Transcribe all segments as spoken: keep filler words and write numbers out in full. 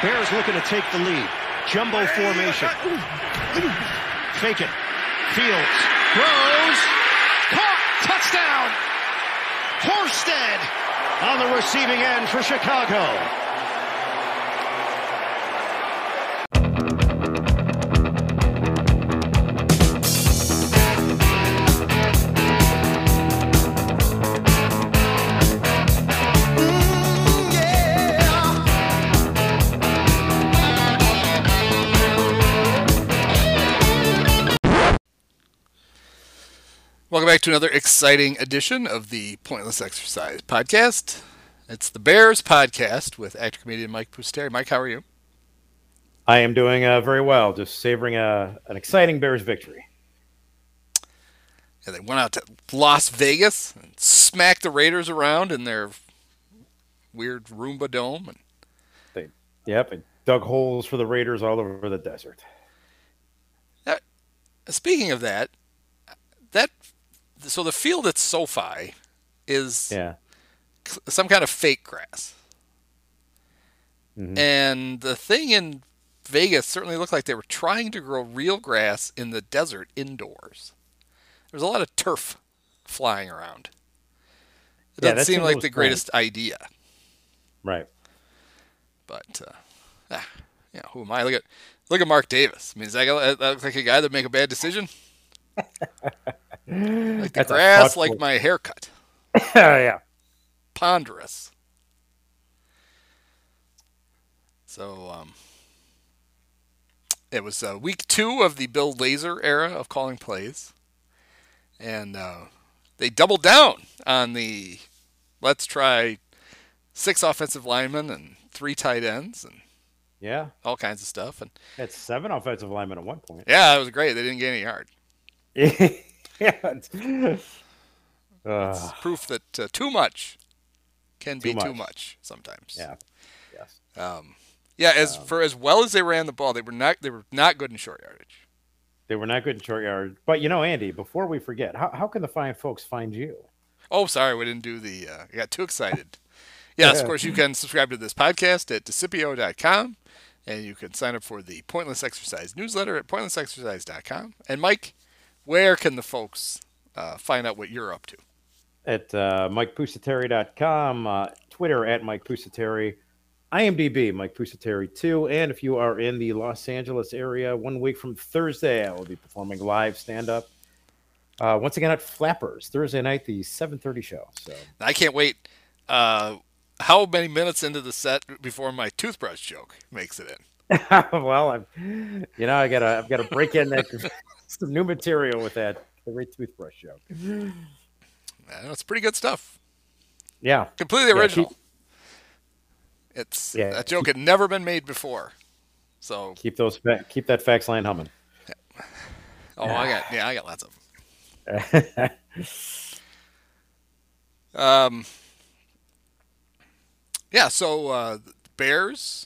Bears looking to take the lead. Jumbo formation. Fake it. Fields. Throws. Caught. Touchdown. Horsted on the receiving end for Chicago. Welcome back to another exciting edition of the Pointless Exercise podcast. It's the Bears podcast with actor comedian Mike Pusateri. Mike, how are you? I am doing uh, very well, just savoring a, an exciting Bears victory. Yeah, they went out to Las Vegas and smacked the Raiders around in their weird Roomba dome. And they, yep, and dug holes for the Raiders all over the desert. Now, speaking of that, that so the field at SoFi is yeah. some kind of fake grass. Mm-hmm. And the thing in Vegas certainly looked like they were trying to grow real grass in the desert indoors. There's a lot of turf flying around. It yeah, doesn't seem like the strange. greatest idea. Right. But, uh, ah, you know, who am I? Look at look at Mark Davis. I mean, does that, that look like a guy that make a bad decision? Like the That's grass, like my haircut. Yeah. Ponderous. So, um, it was uh, week two of the Bill Lazor era of calling plays. And uh, they doubled down on the let's try six offensive linemen and three tight ends and yeah, all kinds of stuff. And it's seven offensive linemen at one point. Yeah, it was great. They didn't get any yard. yeah, it's, uh, it's proof that uh, too much can too be much. too much sometimes. Yeah. Yes. Um, yeah. As um, for as well as they ran the ball, they were not. They were not good in short yardage. They were not good in short yard. But you know, Andy, before we forget, how how can the fine folks find you? Oh, sorry, we didn't do the. Uh, I got too excited. Yes, yeah. Of course, you can subscribe to this podcast at Decipio dot com, and you can sign up for the Pointless Exercise newsletter at Pointless Exercise dot com. And Mike, where can the folks uh, find out what you're up to? At uh, Mike Pusateri dot com, uh, Twitter at Mike Pusateri, IMDb Mike Pusateri two, and if you are in the Los Angeles area, one week from Thursday, I will be performing live stand-up. Uh, once again at Flappers, Thursday night, the seven thirty show. So I can't wait. Uh, how many minutes into the set before my toothbrush joke makes it in? Well, I'm, you know, I gotta, I've got to break in that some new material with that great toothbrush joke. Yeah, it's pretty good stuff. Yeah, completely original. Yeah, keep, it's yeah, that joke keep, had never been made before. So keep those, keep that fax line humming. Yeah. Oh, I got, yeah, I got lots of them. um. Yeah, so uh, the Bears,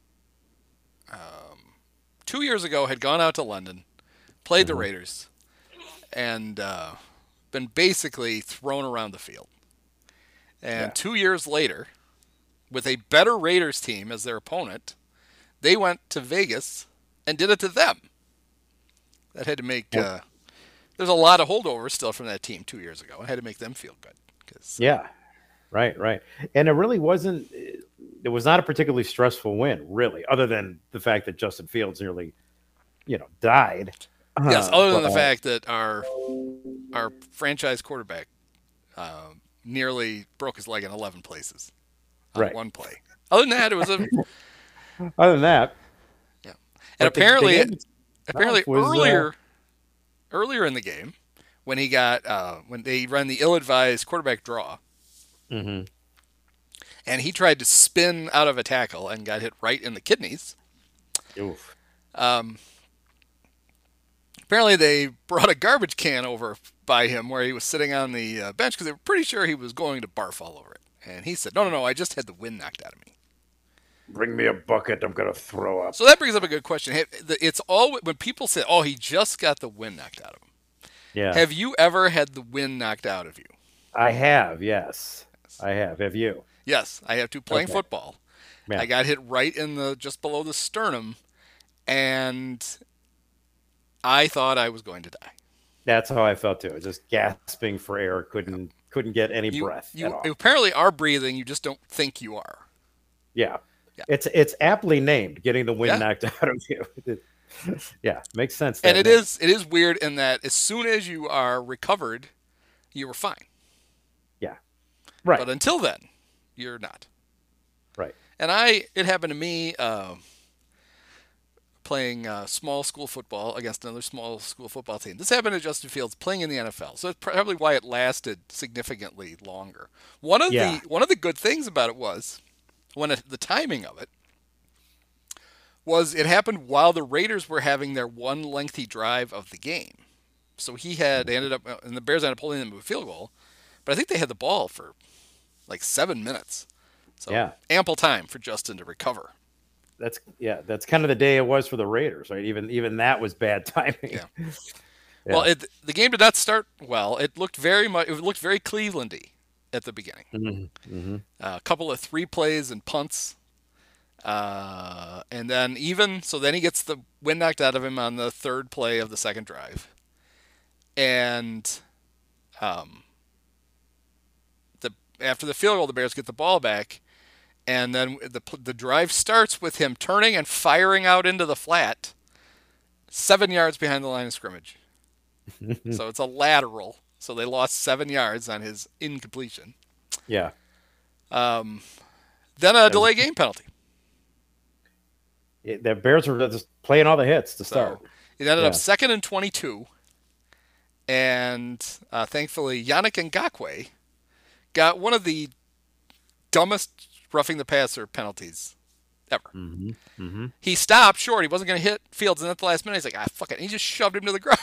um, two years ago, had gone out to London, played mm-hmm. the Raiders, and uh, been basically thrown around the field. And yeah. two years later, with a better Raiders team as their opponent, they went to Vegas and did it to them. That had to make... Yep. Uh, there's a lot of holdovers still from that team two years ago. It had to make them feel good. Cause, yeah. Right, right. And it really wasn't, it was not a particularly stressful win, really, other than the fact that Justin Fields nearly, you know, died. Yes, other uh, than but, the fact that our our franchise quarterback uh, nearly broke his leg in eleven places on right. one play. Other than that, it was a... Other than that. Yeah. And apparently, the, the apparently was, earlier, uh... earlier in the game, when he got, uh, when they ran the ill-advised quarterback draw, mm-hmm. and he tried to spin out of a tackle and got hit right in the kidneys. Oof. Um, apparently, they brought a garbage can over by him where he was sitting on the uh, bench because they were pretty sure he was going to barf all over it. And he said, no, no, no, I just had the wind knocked out of me. Bring me a bucket. I'm going to throw up. So that brings up a good question. It's all when people say, oh, he just got the wind knocked out of him. Yeah. Have you ever had the wind knocked out of you? I have, yes. I have. Have you? Yes, I have too, playing okay. football. Yeah. I got hit right in the just below the sternum, and I thought I was going to die. That's how I felt too. Just gasping for air, couldn't couldn't get any You breath you at all. apparently are breathing. You just don't think you are. Yeah. Yeah. It's it's aptly named, getting the wind Yeah. knocked out of you. Yeah, makes sense. And that it name. is it is weird in that as soon as you are recovered, you were fine. Yeah. Right. But until then, you're not. Right. And I, it happened to me uh, playing uh, small school football against another small school football team. This happened to Justin Fields playing in the N F L, so it's probably why it lasted significantly longer. One of Yeah. the one of the good things about it was when it, the timing of it was it happened while the Raiders were having their one lengthy drive of the game. So he had they ended up, and the Bears ended up holding them to a field goal, but I think they had the ball for like seven minutes. So Yeah. ample time for Justin to recover. That's yeah. That's kind of the day it was for the Raiders, right? Even even that was bad timing. Yeah. Yeah. Well, it, the game did not start well. It looked very much. It looked very Clevelandy at the beginning. Mm-hmm. Mm-hmm. Uh, a couple of three plays and punts, uh, and then even so, then he gets the wind knocked out of him on the third play of the second drive, and um, the after the field goal, the Bears get the ball back, and then the the drive starts with him turning and firing out into the flat, seven yards behind the line of scrimmage. So it's a lateral. So they lost seven yards on his incompletion. Yeah. Um, then a delay game penalty. It, the Bears were just playing all the hits to So start. it ended Yeah. up second and twenty-two. And uh, thankfully, Yannick Ngakoue got one of the dumbest roughing the passer penalties ever. Mm-hmm. Mm-hmm. He stopped short. He wasn't going to hit Fields. And at the last minute, he's like, ah, fuck it. And he just shoved him to the ground.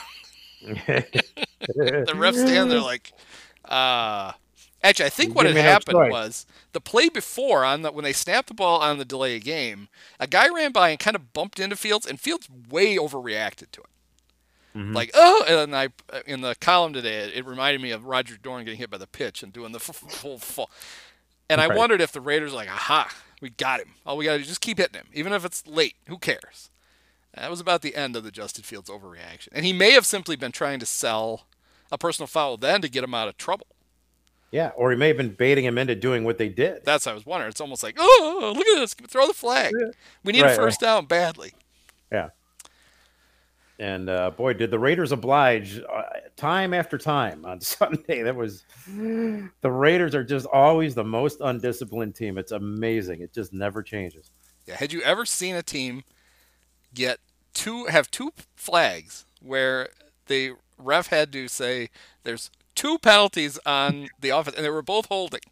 The refs stand there like, uh, actually, I think You what give had me no happened choice. was the play before on the, when they snapped the ball on the delay of game, a guy ran by and kind of bumped into Fields, and Fields way overreacted to it. Mhm. Like, oh, and I in the column today, it, it reminded me of Roger Dorn getting hit by the pitch and doing the full full. full. And I Right. wondered if the Raiders were like, aha, we got him. All we got to do is just keep hitting him, even if it's late. Who cares? That was about the end of the Justin Fields overreaction. And he may have simply been trying to sell a personal foul then to get him out of trouble. Yeah, or he may have been baiting him into doing what they did. That's what I was wondering. It's almost like, oh, look at this. Throw the flag. We need Right, a first down badly. Yeah. And uh, boy, did the Raiders oblige uh, time after time on Sunday. That was the Raiders are just always the most undisciplined team. It's amazing. It just never changes. Yeah. Had you ever seen a team get two, have two flags where the ref had to say there's two penalties on the offense, and they were both holding?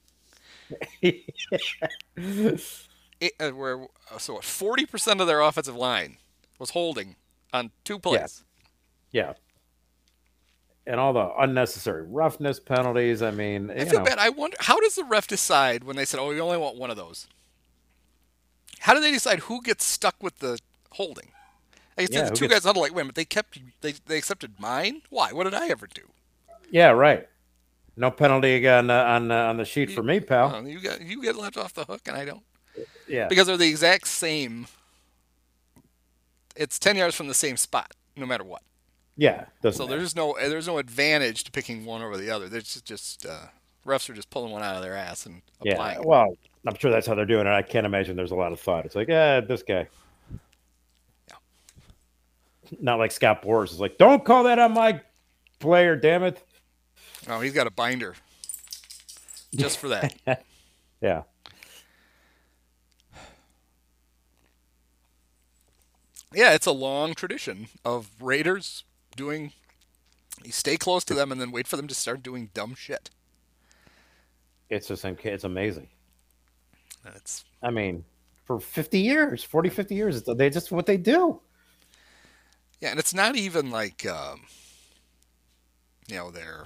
It, uh, where so what? Forty percent of their offensive line was holding on two plays. Yeah. And all the unnecessary roughness penalties. I mean, I you feel know, bad. I wonder how does the ref decide when they said, "Oh, we only want one of those"? How do they decide who gets stuck with the holding? I guess Yeah, the who two gets- guys huddle like, wait a minute, they kept they they accepted mine. Why? What did I ever do? yeah, right. No penalty on uh, on uh, on the sheet for me, pal. Oh, you got you get left off the hook, and I don't, Yeah, because they're the exact same. It's ten yards from the same spot, no matter what. yeah. Doesn't So matter. there's no there's no advantage to picking one over the other. There's just, just uh, refs are just pulling one out of their ass and Yeah, applying. it. well, I'm sure that's how they're doing it. I can't imagine there's a lot of thought. It's like, eh, this guy. Yeah. Not like Scott Boras is like, don't call that on my player, damn it. Oh, he's got a binder just for that. Yeah. Yeah, it's a long tradition of Raiders doing. You stay close to them and then wait for them to start doing dumb shit. It's just it's amazing. And it's I mean, for fifty years, forty, fifty years, it's, they just what they do. yeah, and it's not even like um, you know they're.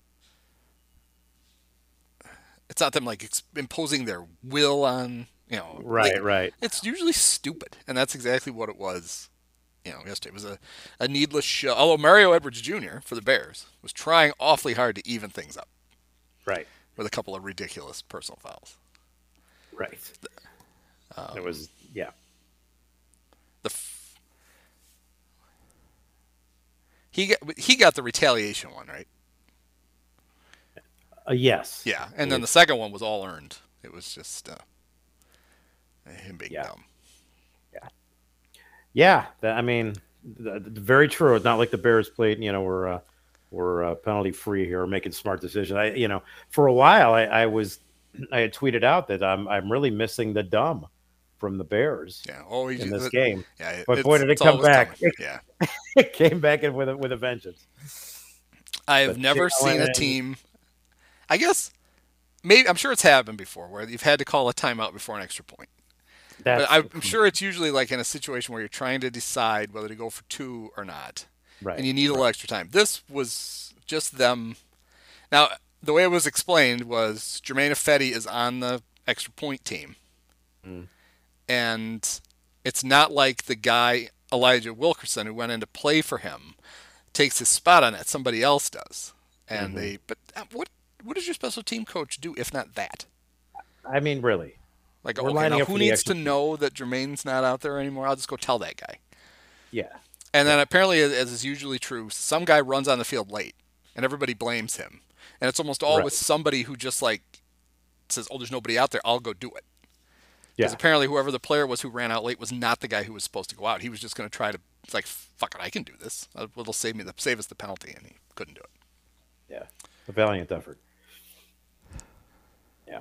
It's not them like ex- imposing their will on you know. Right, like, right. It's usually stupid, and that's exactly what it was. You know, yesterday it was a, a needless show. Although Mario Edwards Junior for the Bears was trying awfully hard to even things up Right. with a couple of ridiculous personal fouls. Right. Um, it was yeah. the f- he got he got the retaliation one, right? Uh, yes. Yeah, and then the second one was all earned. It was just uh, him being Yeah. dumb. Yeah. Yeah. That, I mean, th- th- very true. It's not like the Bears played, you know, were uh, were uh, penalty free here, making smart decisions. I, you know, for a while, I, I was, I had tweeted out that I'm I'm really missing the dumb from the Bears. Yeah. Oh, in this game. Yeah. But boy, did it come back! Coming. Yeah. It came back in with a, with a vengeance. I have never seen a team. I guess maybe I'm sure it's happened before where you've had to call a timeout before an extra point. That's, but I'm sure it's usually like in a situation where you're trying to decide whether to go for two or not, right? And you need a right. little extra time. This was just them. Now, the way it was explained was Germain Ifedi is on the extra point team, mm. and it's not like the guy Elijah Wilkerson who went in to play for him takes his spot on it. Somebody else does, and mm-hmm. they. But what what does your special team coach do if not that? I mean, really. Like, okay, now who needs to know that Jermaine's not out there anymore? I'll just go tell that guy. Yeah. And then apparently, as is usually true, some guy runs on the field late, and everybody blames him. And it's almost always right. somebody who just, like, says, oh, there's nobody out there, I'll go do it. Because yeah. apparently whoever the player was who ran out late was not the guy who was supposed to go out. He was just going to try to, it's like, fuck it, I can do this. It'll save me the save us the penalty, and he couldn't do it. Yeah. A valiant effort. Yeah.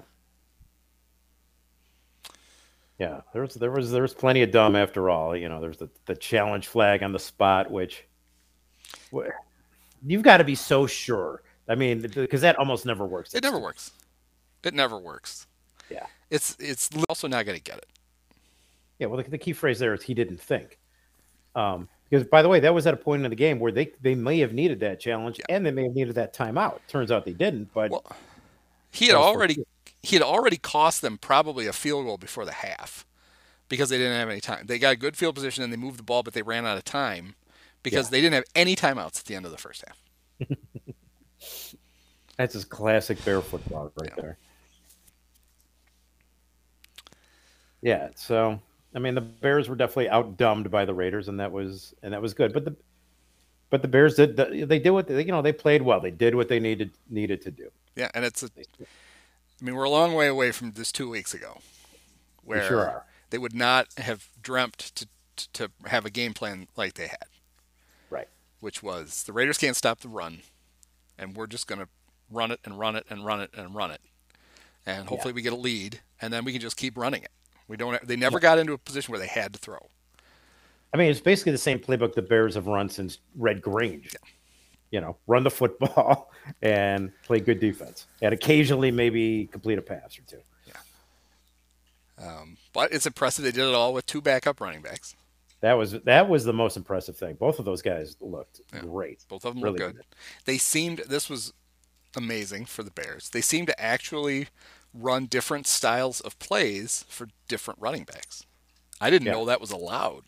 Yeah, there was there was there was plenty of dumb after all. You know, there's the, the challenge flag on the spot, which you've got to be so sure. I mean, because that almost never works. It never works. It never works. Yeah, it's it's also not going to get it. Yeah, well, the, the key phrase there is he didn't think. Um, because by the way, that was at a point in the game where they they may have needed that challenge yeah. and they may have needed that timeout. Turns out they didn't. But well, he had already. He had already cost them probably a field goal before the half because they didn't have any time. They got a good field position and they moved the ball, but they ran out of time because yeah. they didn't have any timeouts at the end of the first half. That's his classic Bear football right yeah. there. Yeah, so I mean the Bears were definitely outdumbed by the Raiders, and that was and that was good. But the but the Bears did they did what they, you know they played well. They did what they needed needed to do. Yeah, and it's a. I mean, we're a long way away from this two weeks ago, where we sure are. They would not have dreamt to to have a game plan like they had. Right. Which was the Raiders can't stop the run, and we're just going to run it and run it and run it and run it, and hopefully yeah. we get a lead, and then we can just keep running it. We don't. They never yeah. got into a position where they had to throw. I mean, it's basically the same playbook the Bears have run since Red Grange. Yeah. You know, run the football and play good defense, and occasionally maybe complete a pass or two. Yeah. Um, but it's impressive they did it all with two backup running backs. That was that was the most impressive thing. Both of those guys looked yeah. great. Both of them really looked good. good. They seemed. This was amazing for the Bears. They seemed to actually run different styles of plays for different running backs. I didn't yeah. know that was allowed.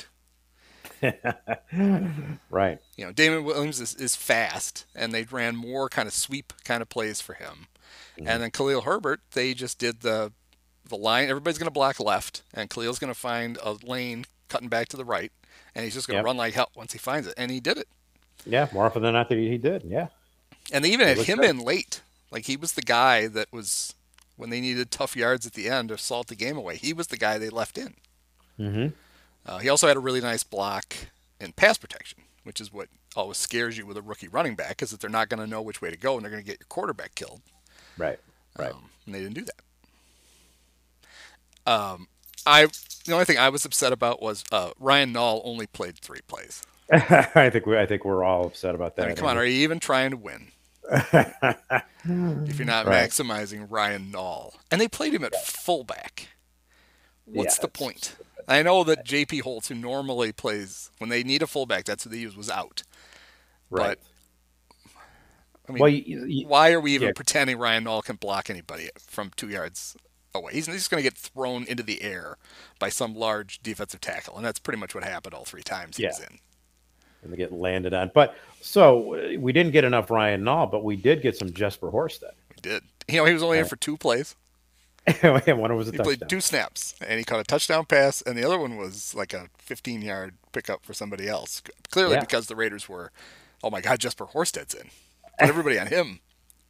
Right. You know, Damon Williams is, is fast, and they ran more kind of sweep kind of plays for him. Mm-hmm. And then Khalil Herbert, they just did the the line. Everybody's going to block left, and Khalil's going to find a lane cutting back to the right, and he's just going to yep. run like hell once he finds it. And he did it. Yeah, more often than not, he did. Yeah. And they even had him good. in late. Like, he was the guy that was, when they needed tough yards at the end to salt the game away, he was the guy they left in. Mm-hmm. Uh, he also had a really nice block in pass protection, which is what always scares you with a rookie running back, is that they're not going to know which way to go and they're going to get your quarterback killed. Right, right. Um, and they didn't do that. Um, I the only thing I was upset about was uh, Ryan Nall only played three plays. I think we I think we're all upset about that. I mean, come on, are you even trying to win? If you're not right. maximizing Ryan Nall, and they played him at fullback. What's yeah, the point? I know that J P Holtz, who normally plays when they need a fullback, that's who they use, was out. Right. But I mean, well, you, you, why are we even yeah. pretending Ryan Nall can block anybody from two yards away? He's just going to get thrown into the air by some large defensive tackle, and that's pretty much what happened all three times he yeah. was in. And they get landed on. But so we didn't get enough Ryan Nall, but we did get some Jesper Horsted. We did. You know, he was only right. in for two plays. And one was a He touchdown. played two snaps, and he caught a touchdown pass, and the other one was like a fifteen-yard pickup for somebody else. Clearly Yeah. because the Raiders were, oh my God, Jesper Horsted's in. Put everybody on him.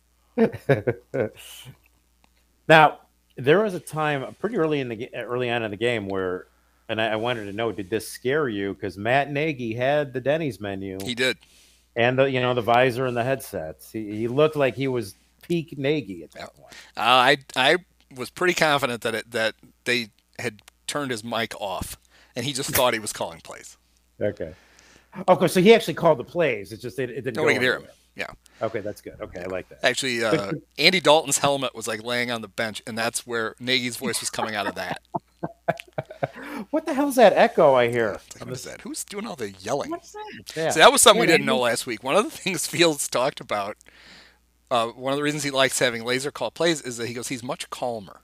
Now, there was a time pretty early in the ga- early on in the game where, and I, I wanted to know, did this scare you? Because Matt Nagy had the Denny's menu He did. and the you know the visor and the headsets. He, he looked like he was peak Nagy at that Yep. point. Uh, I I was pretty confident that it, that they had turned his mic off, and he just thought he was calling plays. Okay. Okay, so he actually called the plays. It's just it, it didn't Nobody go could hear him. anywhere. Yeah. Okay, that's good. Okay, I like that. Actually, uh, Andy Dalton's helmet was like laying on the bench, and that's where Nagy's voice was coming out of that. What the hell's that echo I hear? It's like, what is that? Who's doing all the yelling? What's that? Yeah. So that was something we Yeah, didn't know Andy- last week. One of the things Fields talked about, uh, one of the reasons he likes having laser call plays is that he goes, he's much calmer.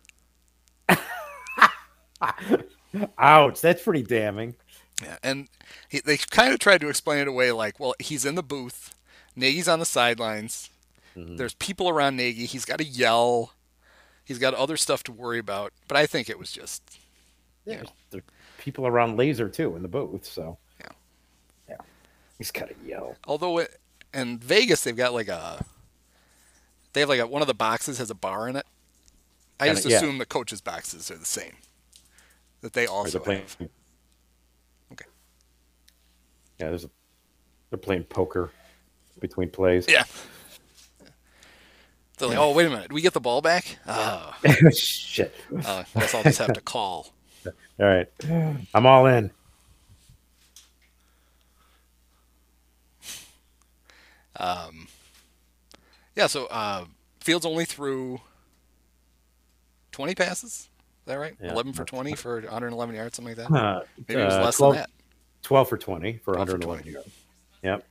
Ouch, that's pretty damning. Yeah, and he, they kind of tried to explain it away like, well, he's in the booth, Nagy's on the sidelines, Mhm. there's people around Nagy, he's got to yell, he's got other stuff to worry about. But I think it was just, Yeah, there are people around laser too in the booth, so Yeah. yeah, he's got to yell. although it, in Vegas they've got like a, they have like a, one of the boxes has a bar in it. I Kinda, just yeah. assume the coaches' boxes are the same. That they Or also they're playing. have. Okay. Yeah, there's a. They're playing poker between plays. Yeah. They're like, oh, wait a minute. Do we get the ball back? Oh, Shit. uh, guess I'll just have to call. All right, I'm all in. Um, yeah, so uh, Fields only threw twenty passes. Is that right? Yeah. eleven for twenty for one hundred eleven yards, something like that. Uh, Maybe it was uh, less twelve, than that. twelve for twenty for twelve for one hundred eleven twenty. yards. Yep.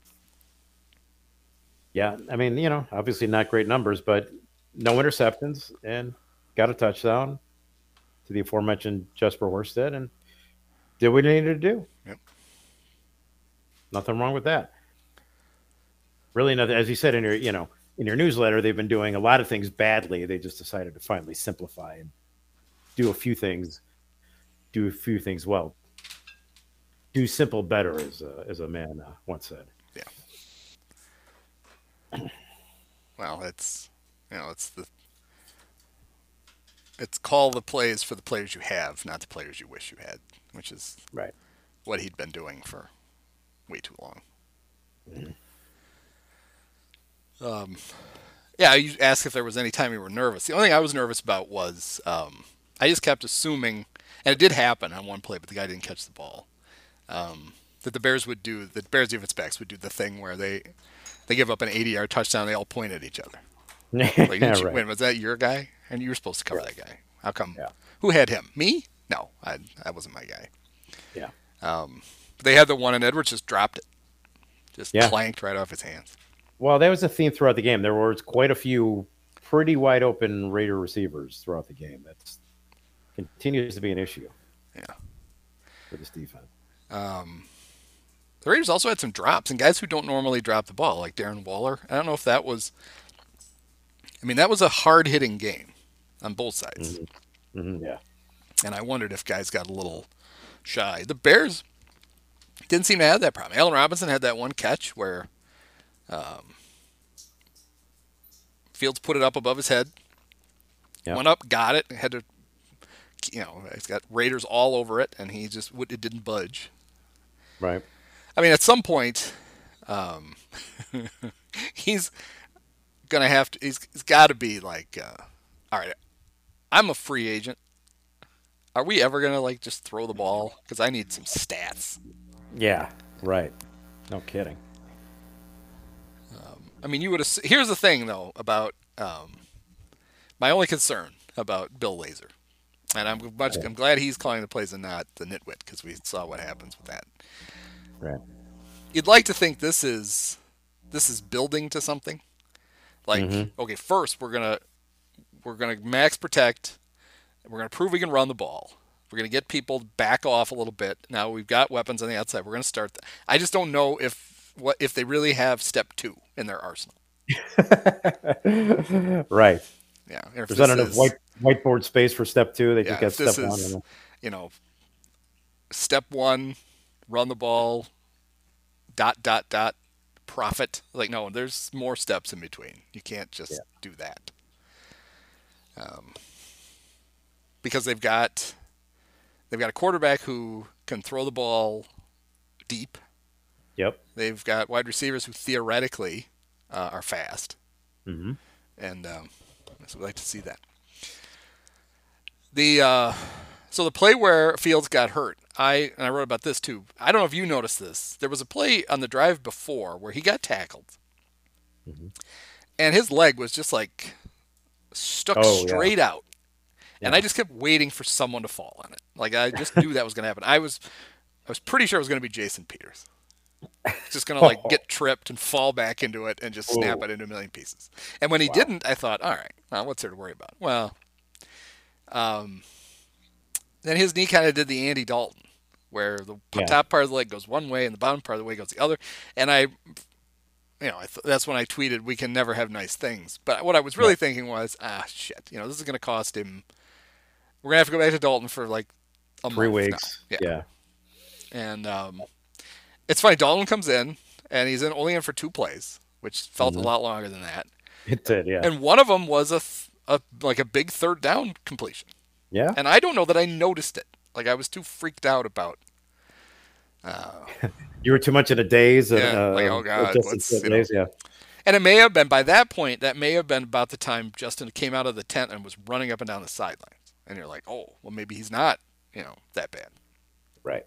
Yeah, I mean, you know, obviously not great numbers, but no interceptions and got a touchdown to the aforementioned Jesper Horsted and did what he needed to do. Yep. Nothing wrong with that. Really nothing. As you said in your, you know, in your newsletter, they've been doing a lot of things badly. They just decided to finally simplify and do a few things, do a few things well. Do simple better, as a, as a man uh, once said. Well, it's, you know, it's the, it's call the plays for the players you have, not the players you wish you had, which is Right. what he'd been doing for way too long. Mm-hmm. Um, yeah, you asked if there was any time you were nervous. The only thing I was nervous about was um, I just kept assuming, and it did happen on one play, but the guy didn't catch the ball. Um, that the Bears would do, the Bears defense backs would do the thing where they they give up an eighty-yard touchdown, they all point at each other. Like, didn't Yeah, you, right. wait, was that your guy? And you were supposed to cover that guy. How come? Yeah. Who had him? Me? No, I, that wasn't my guy. Yeah. Um, they had the one, and Edwards just dropped it, just Yeah. clanked right off his hands. Well, that was a theme throughout the game. There was quite a few pretty wide open Raider receivers throughout the game. That continues to be an issue. Yeah. For this defense. Um, the Raiders also had some drops, and guys who don't normally drop the ball, like Darren Waller. I don't know if that was. I mean, that was a hard-hitting game on both sides, Mm-hmm. Mm-hmm. Yeah. and I wondered if guys got a little shy. The Bears didn't seem to have that problem. Allen Robinson had that one catch where um, Fields put it up above his head, Yep. went up, got it, had to, you know, he's got Raiders all over it, and he just it didn't budge. Right. I mean, at some point, um, he's gonna have to. He's, he's got to be like, uh, all right, I'm a free agent. Are we ever gonna like just throw the ball? Because I need some stats. Yeah. Right. No kidding. I mean, you would. Ass- Here's the thing, though, about um, my only concern about Bill Lazor, and I'm much. I'm glad he's calling the plays and not the nitwit, because we saw what happens with that. Right. You'd like to think this is this is building to something. Like, Mhm. okay, first we're gonna we're gonna max protect. We're gonna prove we can run the ball. We're gonna get people back off a little bit. Now we've got weapons on the outside. We're gonna start. Th- I just don't know if what if they really have step two in their arsenal. Right. Yeah. or if There's not this enough is- white. whiteboard space for step two. They Yeah, just got this step is, one. you know, step one, run the ball, dot, dot, dot, profit. Like, no, there's more steps in between. You can't just Yeah. do that. Um, because they've got they've got a quarterback who can throw the ball deep. Yep. They've got wide receivers who theoretically uh, are fast, Mm-hmm. and um, so we'd like to see that. The uh, so the play where Fields got hurt, I and I wrote about this too. I don't know if you noticed this. There was a play on the drive before where he got tackled, Mhm. and his leg was just like stuck Oh, yeah. straight out, and Yeah. I just kept waiting for someone to fall on it. Like I just knew that was going to happen. I was I was pretty sure it was going to be Jason Peters. Just going to like get tripped and fall back into it and just snap Ooh. it into a million pieces. And when he Wow. didn't, I thought, all right, well, what's there to worry about? Well, um, then his knee kind of did the Andy Dalton, where the p- Yeah. top part of the leg goes one way and the bottom part of the leg goes the other. And I, you know, I th- that's when I tweeted, "We can never have nice things." But what I was really Yeah. thinking was, ah, shit, you know, this is going to cost him. We're gonna have to go back to Dalton for like a Three month weeks. now. Yeah. And um, it's funny. Dalton comes in, and he's in, only in for two plays, which felt Mhm. a lot longer than that. It did. Yeah. And one of them was a, th- a like a big third down completion. yeah. And I don't know that I noticed it. Like I was too freaked out about. Uh, You were too much in a daze. And, Yeah, uh, like, oh, God, Justin what's, Fields you know. daze, yeah. and it may have been by that point. That may have been about the time Justin came out of the tent and was running up and down the sidelines. And you're like, oh, well, maybe he's not, you know, that bad. Right.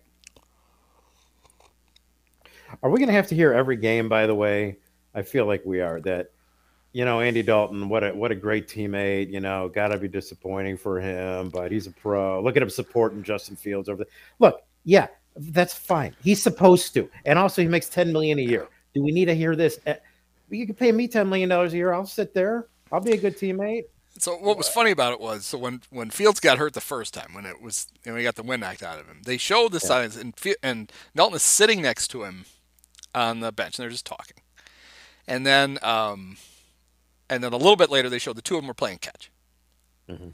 Are we going to have to hear every game? By the way, I feel like we are. That, you know, Andy Dalton, what a what a great teammate. You know, got to be disappointing for him, but he's a pro. Look at him supporting Justin Fields over there. Look, yeah, that's fine. He's supposed to, and also he makes ten million a year. Do we need to hear this? Eh, You can pay me ten million dollars a year. I'll sit there. I'll be a good teammate. So what was funny about it was, so when, when Fields got hurt the first time, when it was, you know, he got the wind knocked out of him, they showed the Yeah. signs, and Fi- and Dalton is sitting next to him on the bench, and they're just talking. And then, um, and then a little bit later, they showed the two of them were playing catch. Mhm.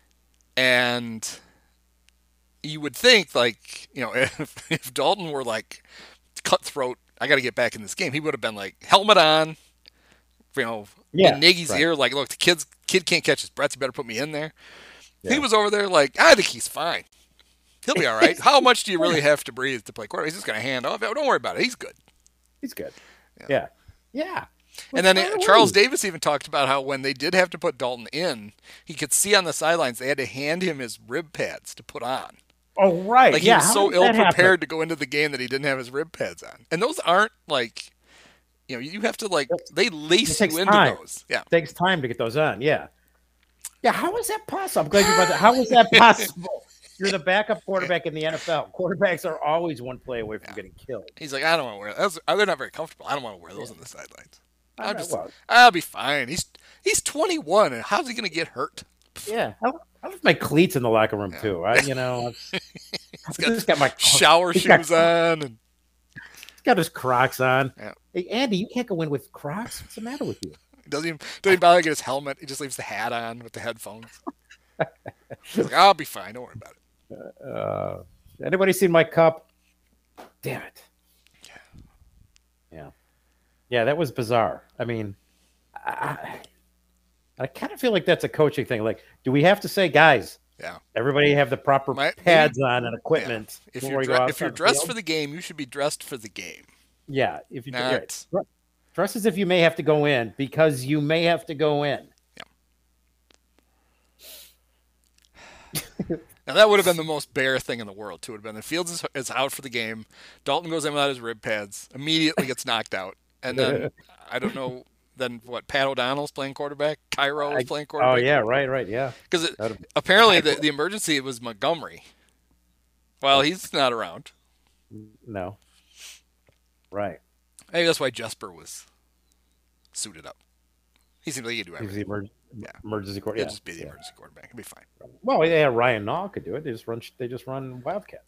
And you would think, like, you know, if, if Dalton were like cutthroat, I got to get back in this game, he would have been like helmet on, you know, Yeah, in Nagy's right. ear, like, look, the kid's kid can't catch his breath. You better put me in there. He Yeah. was over there like, I think he's fine. He'll be all right. How much do you really have to breathe to play quarterback? He's just going to hand off. Don't worry about it. He's good. He's good. Yeah. Yeah. Yeah. And then Well, Charles Davis even talked about how when they did have to put Dalton in, he could see on the sidelines they had to hand him his rib pads to put on. Oh, right. Like yeah. he was how so did ill that happen? prepared to go into the game that he didn't have his rib pads on. And those aren't like, you know, you have to like, they lace It takes you into time. those. Yeah. Takes time to get those on. Yeah. Yeah. How is that possible? I'm glad you brought that. How is that possible? You're the backup quarterback in the N F L. Quarterbacks are always one play away from Yeah. getting killed. He's like, I don't want to wear those. They're not very comfortable. I don't want to wear those on the sidelines. I I'm know, just, well, I'll be fine. He's he's twenty-one, and how's he going to get hurt? yeah. I, I left my cleats in the locker room too. I, you know, I've got just got my Shower he's got- shoes on, and He's got his Crocs on. Yeah. Hey, Andy, you can't go in with Crocs. What's the matter with you? he doesn't even doesn't even bother to get his helmet. He just leaves the hat on with the headphones. He's like, I'll be fine. Don't worry about it. Uh, anybody seen my cup? Damn it. Yeah. Yeah. Yeah, that was bizarre. I mean, I, I kind of feel like that's a coaching thing. Like, do we have to say, guys, Yeah. everybody have the proper Might- pads on and equipment? If before you're we dre- go out if you're on the dressed field? for the game, you should be dressed for the game. Yeah, if you Not- right. Dre- dress as if you may have to go in because you may have to go in. Now that would have been the most Bear thing in the world too. Would have been the Fields is, is out for the game. Dalton goes in without his rib pads, immediately gets knocked out, and then I don't know. Then what? Pat O'Donnell's playing quarterback. Cairo is I- playing Oh quarterback. yeah, right, right, yeah. Because That'd- apparently the, the emergency was Montgomery. Well, he's not around. No. Right. Maybe that's why Jesper was suited up. He seemed like he could do He's everything. the emer- Yeah. emergency quarterback. He'll just be the emergency quarterback. It'll be fine. Well, yeah, Ryan Nall could do it. They just run. They just run Wildcat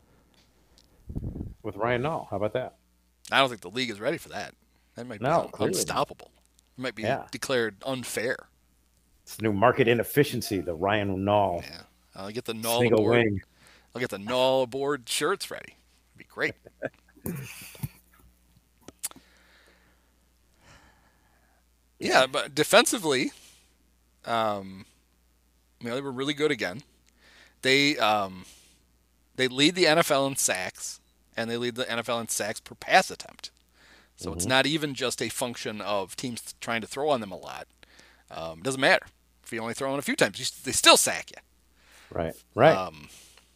with Ryan Nall. How about that? I don't think the league is ready for that. That might be No, un- clearly not. unstoppable. It might be Yeah. declared unfair. It's the new market inefficiency, the Ryan Null. Yeah, I'll get the Null Single aboard. wing. I'll get the Null aboard shirts ready. It'd be great. Yeah, but defensively, um, you know, they were really good again. They um, they lead the N F L in sacks, and they lead the N F L in sacks per pass attempt. So mm-hmm. It's not even just a function of teams trying to throw on them a lot. Um, it doesn't matter. If you only throw in a few times, you, they still sack you. Right, right. Um,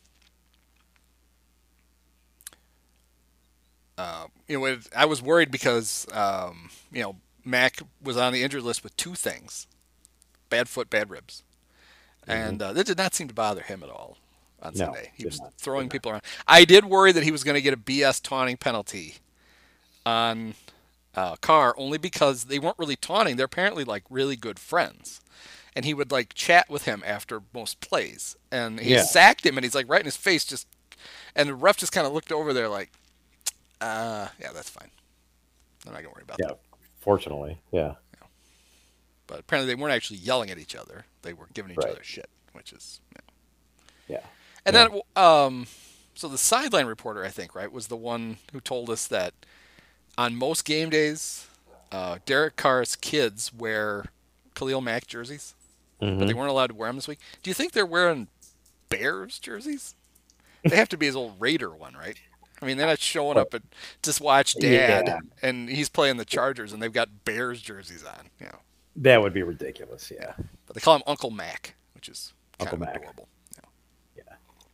uh, you know, I was worried because, um, you know, Mac was on the injured list with two things: bad foot, bad ribs. Mm-hmm. And uh, that did not seem to bother him at all on no, Sunday. He was not, throwing people around. I did worry that he was going to get a B S taunting penalty on uh, Carr, only because they weren't really taunting. They're apparently like really good friends. And he would like chat with him after most plays. And he yeah. sacked him, and he's like right in his face, just, and the ref just kind of looked over there like, uh, yeah, that's fine. I'm not going to worry about yeah, that. Fortunately, yeah. yeah. But apparently they weren't actually yelling at each other. They were giving each right. other shit, which is, you yeah. know. Yeah. And yeah. then, um, so the sideline reporter, I think, right, was the one who told us that on most game days, uh, Derek Carr's kids wear Khalil Mack jerseys, mm-hmm. but they weren't allowed to wear them this week. Do you think they're wearing Bears jerseys? They have to be his old Raider one, right? I mean, they're not showing up at just watch Dad, yeah. and he's playing the Chargers, and they've got Bears jerseys on. You know. That would be ridiculous, yeah. But they call him Uncle Mac, which is kind Uncle of Mac. adorable. Yeah. yeah.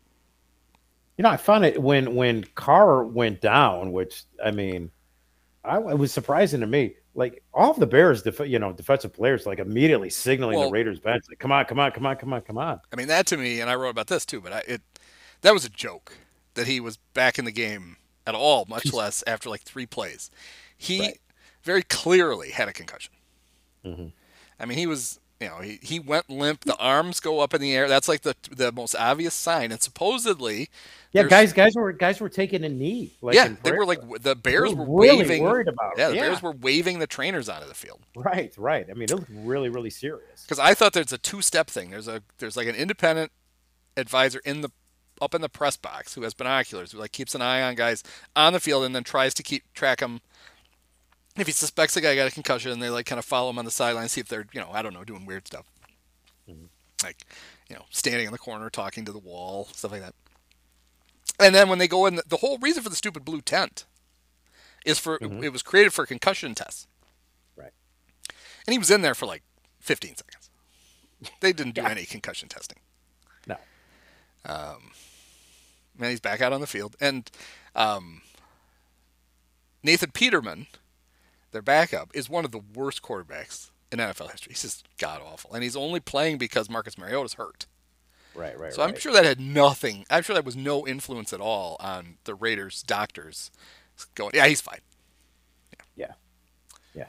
You know, I found it when when Carr went down, which, I mean, I, it was surprising to me. Like, all of the Bears, def- you know, defensive players, like, immediately signaling well, the Raiders bench, like, come on, come on, come on, come on, come on. I mean, that to me, and I wrote about this too, but I, it that was a joke that he was back in the game at all, much less after like three plays. He right. very clearly had a concussion. Mm-hmm. I mean, he was, you know, he, he went limp. The arms go up in the air. That's like the the most obvious sign. And supposedly, yeah, guys, guys were guys were taking a knee. Like yeah, they were like the Bears were, were really waving. Worried about it. Yeah, the yeah. Bears were waving the trainers onto the field. Right, right. I mean, it looked really, really serious. Because I thought there's a two-step thing. There's a there's like an independent advisor in the up in the press box who has binoculars, who like keeps an eye on guys on the field and then tries to keep track them. If he suspects a guy got a concussion, they like kind of follow him on the sideline, see if they're, you know, I don't know, doing weird stuff. Mm-hmm. Like, you know, standing in the corner, talking to the wall, stuff like that. And then when they go in, the, the whole reason for the stupid blue tent is for, mm-hmm. it was created for concussion tests. Right. And he was in there for like fifteen seconds. They didn't do yeah. any concussion testing. No. Um, and he's back out on the field. And um, Nathan Peterman, their backup, is one of the worst quarterbacks in N F L history. He's just god-awful. And he's only playing because Marcus Mariota's hurt. Right, right, So right. I'm sure that had nothing. I'm sure that was no influence at all on the Raiders' doctors going, yeah, he's fine. Yeah. Yeah.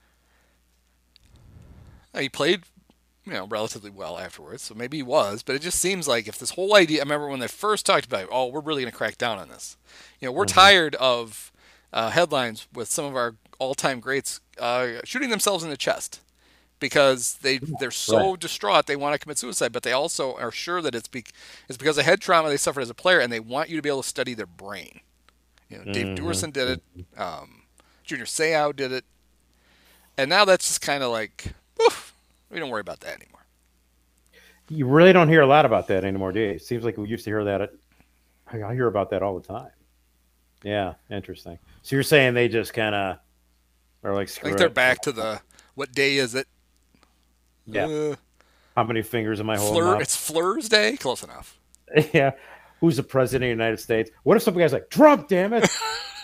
yeah. He played, you know, relatively well afterwards, so maybe he was, but it just seems like if this whole idea, I remember when they first talked about, oh, we're really going to crack down on this. You know, we're mm-hmm. tired of uh, headlines with some of our all-time greats uh, shooting themselves in the chest because they, they're so right. distraught they want to commit suicide, but they also are sure that it's, be- it's because of head trauma they suffered as a player, and they want you to be able to study their brain. You know, Dave mm-hmm. Duerson did it. Um, Junior Seau did it. And now that's just kind of like, oof, we don't worry about that anymore. You really don't hear a lot about that anymore, do you? It seems like we used to hear that. At, I hear about that all the time. Yeah, interesting. So you're saying they just kind of are like, screw I think it. they're back to the, what day is it? Yeah. Uh, How many fingers am I holding Fleur, up? It's Fleur's Day? Close enough. Yeah. Who's the president of the United States? What if some guy's like, Trump, damn it?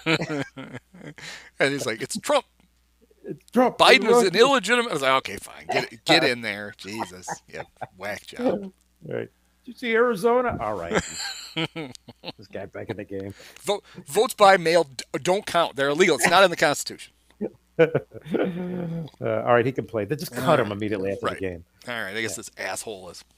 And he's like, it's Trump. It's Trump. Biden is an illegitimate. I was like, okay, fine. Get get in there. Jesus. Yeah, whack job. All right. Did you see Arizona? All right. This guy back in the game. Vote, votes by mail don't count. They're illegal. It's not in the Constitution. uh, all right, he can play. They just cut right. him immediately after right. the game. All right, I guess yeah. this asshole is.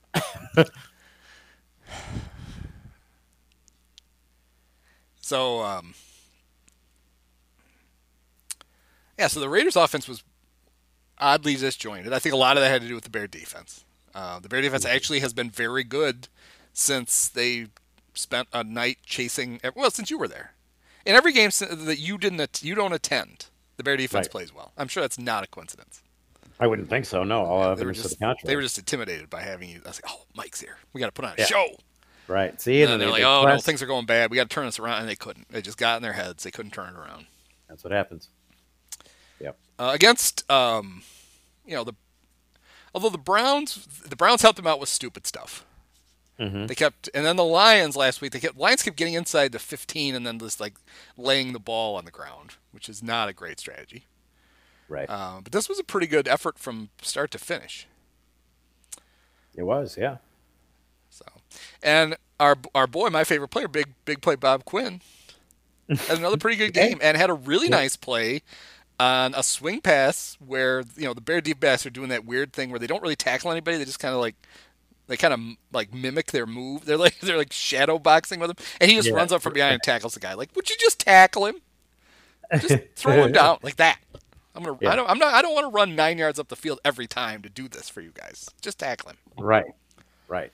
So, um, yeah, so the Raiders' offense was oddly disjointed. I think a lot of that had to do with the Bear defense. Uh, the Bear defense actually has been very good since they spent a night chasing. Well, since you were there, in every game that you didn't, you don't attend, the Bear defense Right. plays well. I'm sure that's not a coincidence. I wouldn't think so. No, all They evidence were to just the contrary. they were just intimidated by having you. I was like, oh, Mike's here. We got to put on a Yeah. show. right. See, And and then they're they- like, they oh no, press- things are going bad. We got to turn this around, and they couldn't. They just got in their heads. They couldn't turn it around. That's what happens. Yep. Uh, against, um, you know, the although the Browns, the Browns helped them out with stupid stuff. Mm-hmm. They kept, and then the Lions last week, they kept Lions kept getting inside the fifteen and then just like laying the ball on the ground, which is not a great strategy. Right. Uh, but this was a pretty good effort from start to finish. It was, yeah. So, and our our boy, my favorite player, big big play Bob Quinn, had another pretty good game and had a really Yeah. nice play on a swing pass where you know the Bear deep backs are doing that weird thing where they don't really tackle anybody. They just kind of like they kind of like mimic their move. They're like they're like shadow boxing with him, and he just Yeah. runs up from behind and tackles the guy. Like, would you just tackle him? Just throw him down like that. I'm gonna. Yeah. I don't. I'm not. I don't want to run nine yards up the field every time to do this for you guys. Just tackle him. Right. Right.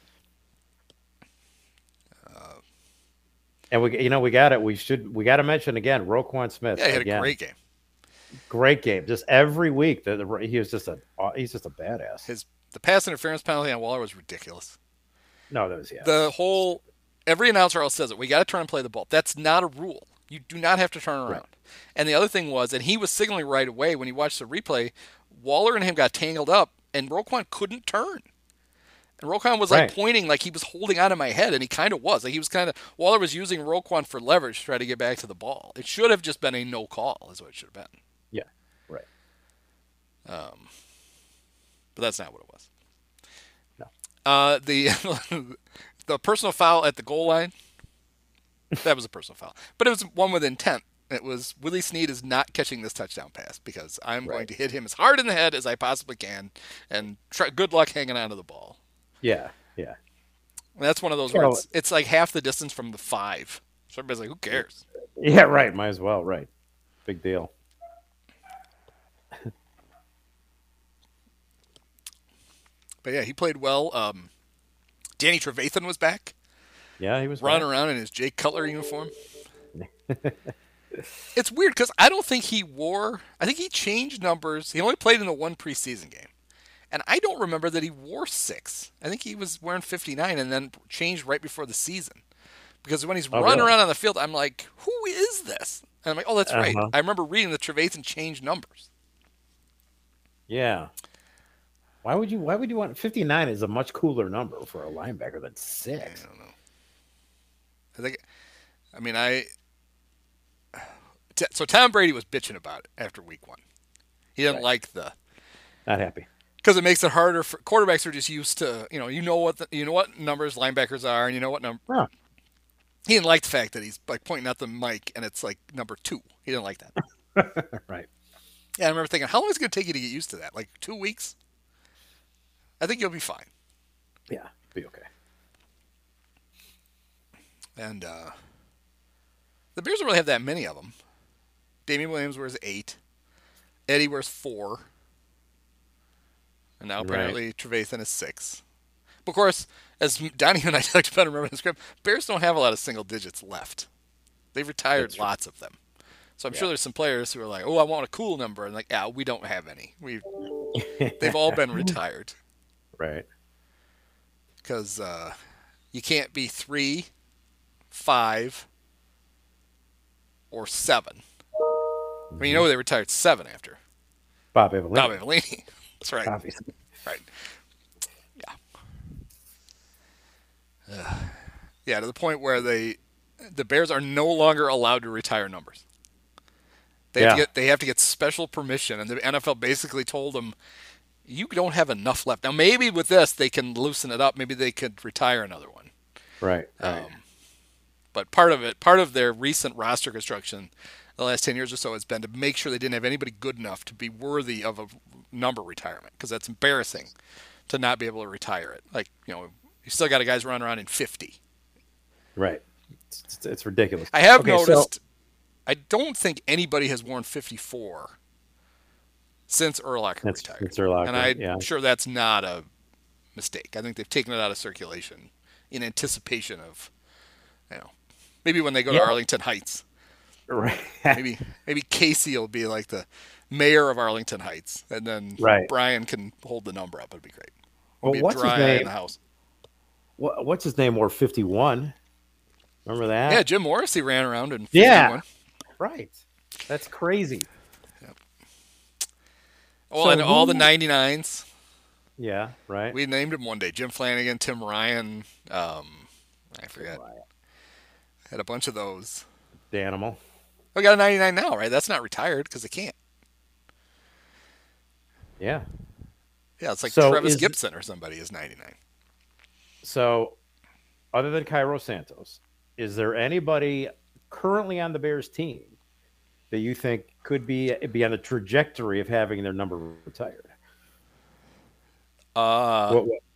And we, you know, we got it. We should, we got to mention again, Roquan Smith. Yeah, he had again. a great game. great game. Just every week, the, the, he was just a, he's just a badass. His the pass interference penalty on Waller was ridiculous. No, that was yeah. The whole every announcer else says it. We got to turn and play the ball. That's not a rule. You do not have to turn around. Right. And the other thing was, and he was signaling right away when you watched the replay. Waller and him got tangled up, and Roquan couldn't turn. And Roquan was like Right. pointing like he was holding onto my head, and he kind of was. Like he was kind of Waller was using Roquan for leverage to try to get back to the ball. It should have just been a no call, is what it should have been. yeah. Right. Um, but that's not what it was. No. Uh, the the personal foul at the goal line. That was a personal foul, but it was one with intent. It was Willie Snead is not catching this touchdown pass because I'm going Right. to hit him as hard in the head as I possibly can, and try, good luck hanging on to the ball. Yeah. Yeah. And that's one of those So- where it's, it's like half the distance from the five. So everybody's like, who cares? Yeah. Right. Might as well. Right. Big deal. But yeah, he played well. Um, Danny Trevathan was back, Yeah. He was running right. around in his Jake Cutler uniform. It's weird because I don't think he wore. I think he changed numbers. He only played in the one preseason game, and I don't remember that he wore six. I think he was wearing fifty-nine and then changed right before the season. Because when he's Oh, running really? around on the field, I'm like, who is this? And I'm like, oh, that's right. Uh-huh. I remember reading that Trevathan changed numbers. Yeah. Why would you? Why would you want fifty-nine? Is a much cooler number for a linebacker than I six. don't know. I think, I mean, I. T- So Tom Brady was bitching about it after week one. He didn't Right. like the. Not happy. Because it makes it harder for quarterbacks are just used to, you know, you know what the, you know what numbers linebackers are, and you know what number. Yeah. He didn't like the fact that he's like pointing at the mic and it's like number two. He didn't like that. Right. Yeah, I remember thinking, how long is it going to take you to get used to that? Like two weeks? I think you'll be fine. Yeah. Be okay. And uh, the Bears don't really have that many of them. Damian Williams wears eight. Eddie wears four. And now Right. apparently Trevathan is six. But of course, as Donnie and I talked about, remember in the script, Bears don't have a lot of single digits left. They've retired That's true. lots of them. So I'm Yeah. sure there's some players who are like, oh, I want a cool number. And like, yeah, we don't have any. We They've all been retired. Right. Because uh, you can't be three, five, or seven. I mean, you know they retired seven after. Bob Evelyn. Bob Avellini. That's right. Obviously. Right. Yeah. Ugh. Yeah, to the point where they, the Bears are no longer allowed to retire numbers. They have to Yeah. get they have to get special permission, and the N F L basically told them, you don't have enough left. Now maybe with this they can loosen it up. Maybe they could retire another one. Right. Right. Um, but part of it, part of their recent roster construction, the last ten years or so, has been to make sure they didn't have anybody good enough to be worthy of a number retirement, because that's embarrassing to not be able to retire it. Like, you know, you still got a guys running around in fifty. Right. It's, it's, it's ridiculous. I have Okay, so- noticed. I don't think anybody has worn fifty-four since Urlacher That's, retired. that's Urlacher, and I'm yeah. sure that's not a mistake. I think they've taken it out of circulation in anticipation of, you know, maybe when they go Yeah. to Arlington Heights. Right. maybe maybe Casey will be like the mayor of Arlington Heights, and then Right. Brian can hold the number up. It'd be great. It'll Well, be a what's his dry eye name? in the house. What, what's his name? Wore fifty-one. Remember that? Yeah, Jim Morrissey ran around in Yeah. fifty-one. Right. That's crazy. Well, So and all the who- ninety-nines. Yeah. Right. We named him one day. Jim Flanagan, Tim Ryan. Um, I forget. Had a bunch of those. The animal. We got a ninety-nine now, right? That's not retired because they can't. Yeah. Yeah, it's like So Travis is- Gibson or somebody is ninety-nine. So, other than Cairo Santos, is there anybody currently on the Bears team that you think could be be on the trajectory of having their number retired? Uh, What- what-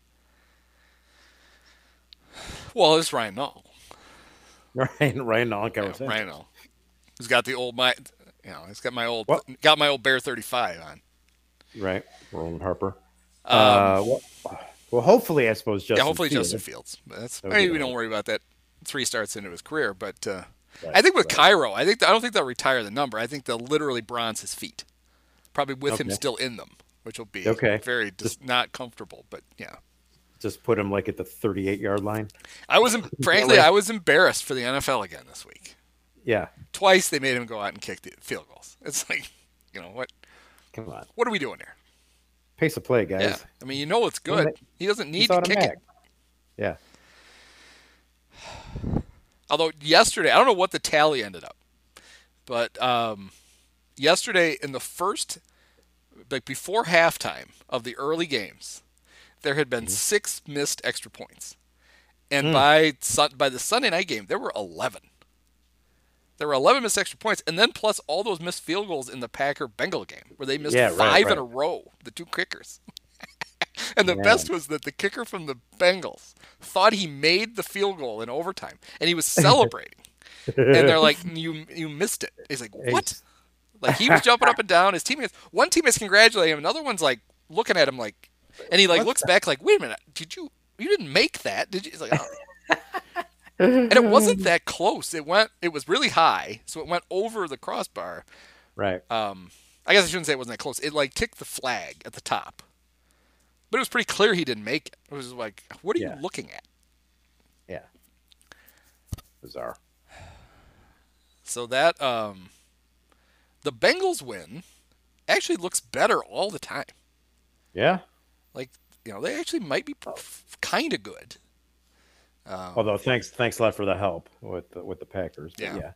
well, it's Ryan Nall. Ryan, Ryan Nall and Cairo Yeah, Santos. Ryan Nall. He's got the old my, you know, he's got my old What? got my old Bear thirty-five on. Right. Roland Harper. Um, uh, well, well, hopefully, I suppose Justin. yeah, hopefully Fields. Justin Fields. But that's That would maybe be we don't nice. worry about that three starts into his career, but uh, Right, I think with right. Cairo, I think I don't think they'll retire the number. I think they'll literally bronze his feet, probably with him Okay. still in them, which will be Okay. very dis- not comfortable. But yeah, Just put him like at the thirty-eight yard line. I was em- frankly I was embarrassed for the N F L again this week. Yeah. Twice they made him go out and kick the field goals. It's like, you know what? Come on. What are we doing here? Pace of play, guys. Yeah, I mean, you know it's good. Well, He doesn't need It's to kick it. automatic. Yeah. Although yesterday, I don't know what the tally ended up, but um, yesterday in the first, like before halftime of the early games, there had been six missed extra points, and Mm. by sun, by the Sunday night game, there were eleven. There were eleven missed extra points, and then plus all those missed field goals in the Packer Bengal game, where they missed Yeah, right, five in right. a row. The two kickers. And the Man. best was that the kicker from the Bengals thought he made the field goal in overtime, and he was celebrating. And they're like, "You you missed it." He's like, "What?" Like he was jumping up and down. His teammates, one teammate's congratulating him, another one's like looking at him like, and he like What's looks back like, "Wait a minute, did you you didn't make that, did you?" He's like, "Oh." And it wasn't that close. It went. It was really high, so it went over the crossbar. Right. Um, I guess I shouldn't say it wasn't that close. It like ticked the flag at the top, but it was pretty clear he didn't make it. It was like, what are Yeah. you looking at? Yeah. Bizarre. So that um, the Bengals win actually looks better all the time. Yeah. Like you know, they actually might be kind of good. Um, Although thanks thanks a lot for the help with the, with the Packers. But Yeah. yeah.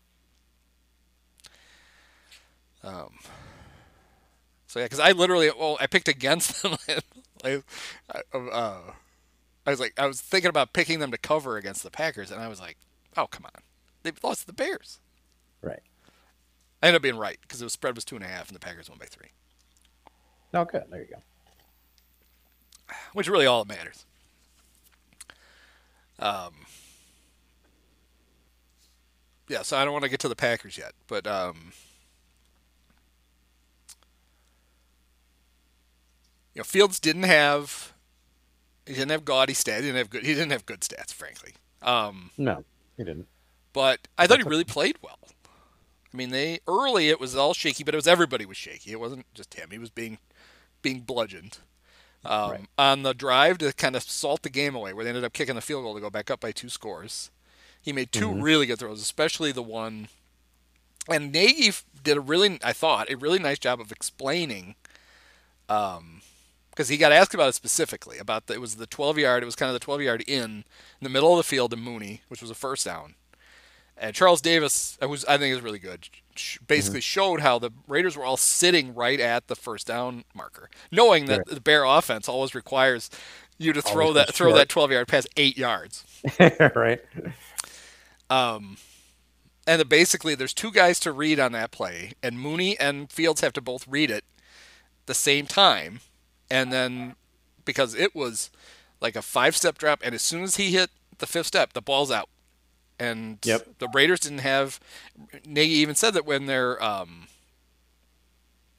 Um, so yeah, because I literally, well, I picked against them. I, uh, I was like, I was thinking about picking them to cover against the Packers, and I was like, oh come on, they've lost to the Bears. Right. I ended up being right because the spread was two and a half, and the Packers won by three, Oh, good. There you go. which is really all that matters. Um, yeah, so I don't want to get to the Packers yet, but um, you know, Fields didn't have he didn't have gaudy stats. He didn't have good. He didn't have good stats, frankly. Um, No, he didn't. but I thought he really played well. I mean, they early it was all shaky, but it was everybody was shaky. It wasn't just him. He was being being bludgeoned. Um, Right. On the drive to kind of salt the game away, where they ended up kicking the field goal to go back up by two scores, he made two Mhm. really good throws, especially the one. And Nagy f- did a really, I thought, a really nice job of explaining, um, because he got asked about it specifically about the, it was the twelve yard. It was kind of the twelve yard in in the middle of the field to Mooney, which was a first down. And Charles Davis, who's I think is really good, sh- basically showed how the Raiders were all sitting right at the first down marker, knowing that Right. the Bear offense always requires you to throw Always that goes throw short. that twelve yard pass eight yards. Right. Um, and the, basically, there's two guys to read on that play, and Mooney and Fields have to both read it the same time, and then because it was like a five step drop, and as soon as he hit the fifth step, the ball's out. And Yep. the Raiders didn't have. Nagy even said that when they're um,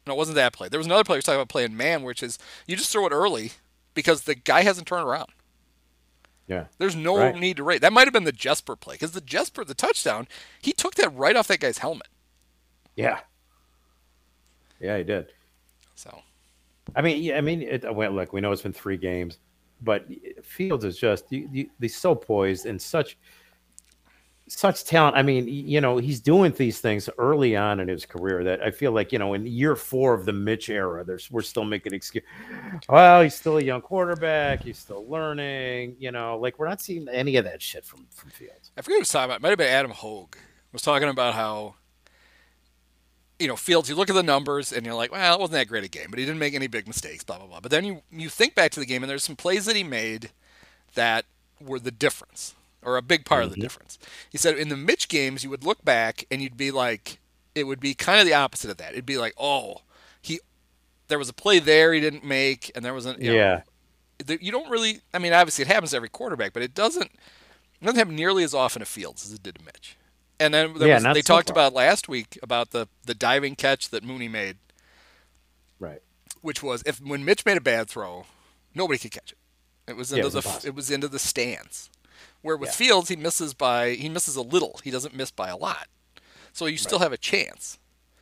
No, it wasn't that play. There was another play we were talking about playing man, which is you just throw it early because the guy hasn't turned around. Yeah. There's no right. need to rate. That might have been the Jesper play because the Jesper, the touchdown, he took that right off that guy's helmet. Yeah. Yeah, he did. So, I mean, yeah, I mean, it went. Look, we know it's been three games, but Fields is just you, you, he's so poised and such such talent. I mean, you know, he's doing these things early on in his career that I feel like, you know, in year four of the Mitch era, there's we're still making excuse. Well, he's still a young quarterback. He's still learning. You know, like we're not seeing any of that shit from from Fields. I forget who was talking about. It might have been Adam Hogue. Was talking about how, you know, Fields, you look at the numbers and you're like, well, it wasn't that great a game, but he didn't make any big mistakes, blah, blah, blah. But then you, you think back to the game and there's some plays that he made that were the difference, or a big part mm-hmm. of the difference. He said in the Mitch games, you would look back and you'd be like, it would be kind of the opposite of that. It'd be like, oh, he, there was a play there he didn't make, and there was a, you yeah. know, you don't really, I mean, obviously it happens to every quarterback, but it doesn't, it doesn't happen nearly as often to Fields as it did to Mitch. And then there yeah, was, they so talked far. about last week about the, the diving catch that Mooney made. Right. Which was if when Mitch made a bad throw, nobody could catch it. It was into yeah, it was the impossible. it was into the stands. Where with yeah. Fields he misses by he misses a little. He doesn't miss by a lot. So you still right. have a chance.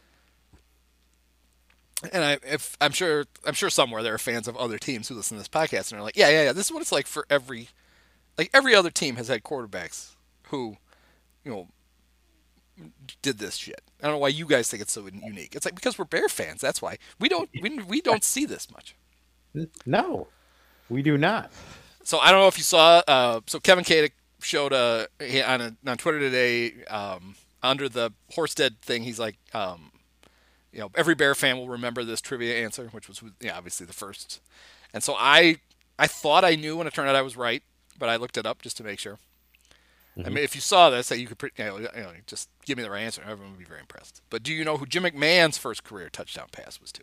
And I if I'm sure I'm sure somewhere there are fans of other teams who listen to this podcast and are like, yeah, yeah, yeah, this is what it's like for every like every other team has had quarterbacks who, you know, did this shit. I don't know why you guys think it's so unique. It's like because we're Bear fans. That's why we don't we, we don't see this much. No, we do not. So I don't know if you saw. Uh, so Kevin Kadick showed a on a, on Twitter today um, under the Horsted thing. He's like, um, you know, every Bear fan will remember this trivia answer, which was yeah, obviously the first. And so I I thought I knew, and it turned out I was right, but I looked it up just to make sure. I mean, if you saw this, that you could you know, you know, just give me the right answer. Everyone would be very impressed. But do you know who Jim McMahon's first career touchdown pass was to?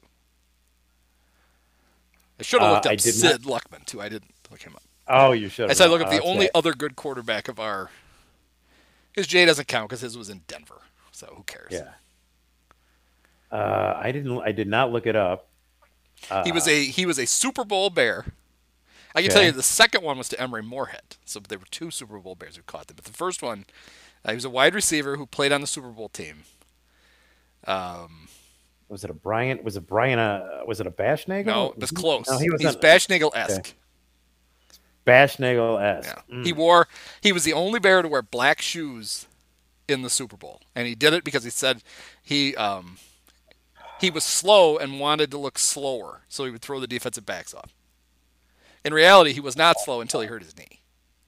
I should have looked uh, up Sid not... Luckman, too. I didn't look him up. Oh, you should have. I said look up oh, the only right. other good quarterback of our... Because Jay doesn't count because his was in Denver. So who cares? Yeah. Uh, I didn't. I did not look it up. Uh, he was a he was a Super Bowl Bear. I can okay. tell you the second one was to Emery Moorhead. So there were two Super Bowl Bears who caught them. But the first one, uh, he was a wide receiver who played on the Super Bowl team. Um, was it a Bryant? Was it Brian? Uh, was it a Bashnagel? No, it was close. No, he was He's on, Bashnagel-esque. Okay. Bashnagel-esque. Yeah. Mm. He wore. He was the only Bear to wear black shoes in the Super Bowl, and he did it because he said he um, he was slow and wanted to look slower, so he would throw the defensive backs off. In reality, he was not slow until he hurt his knee.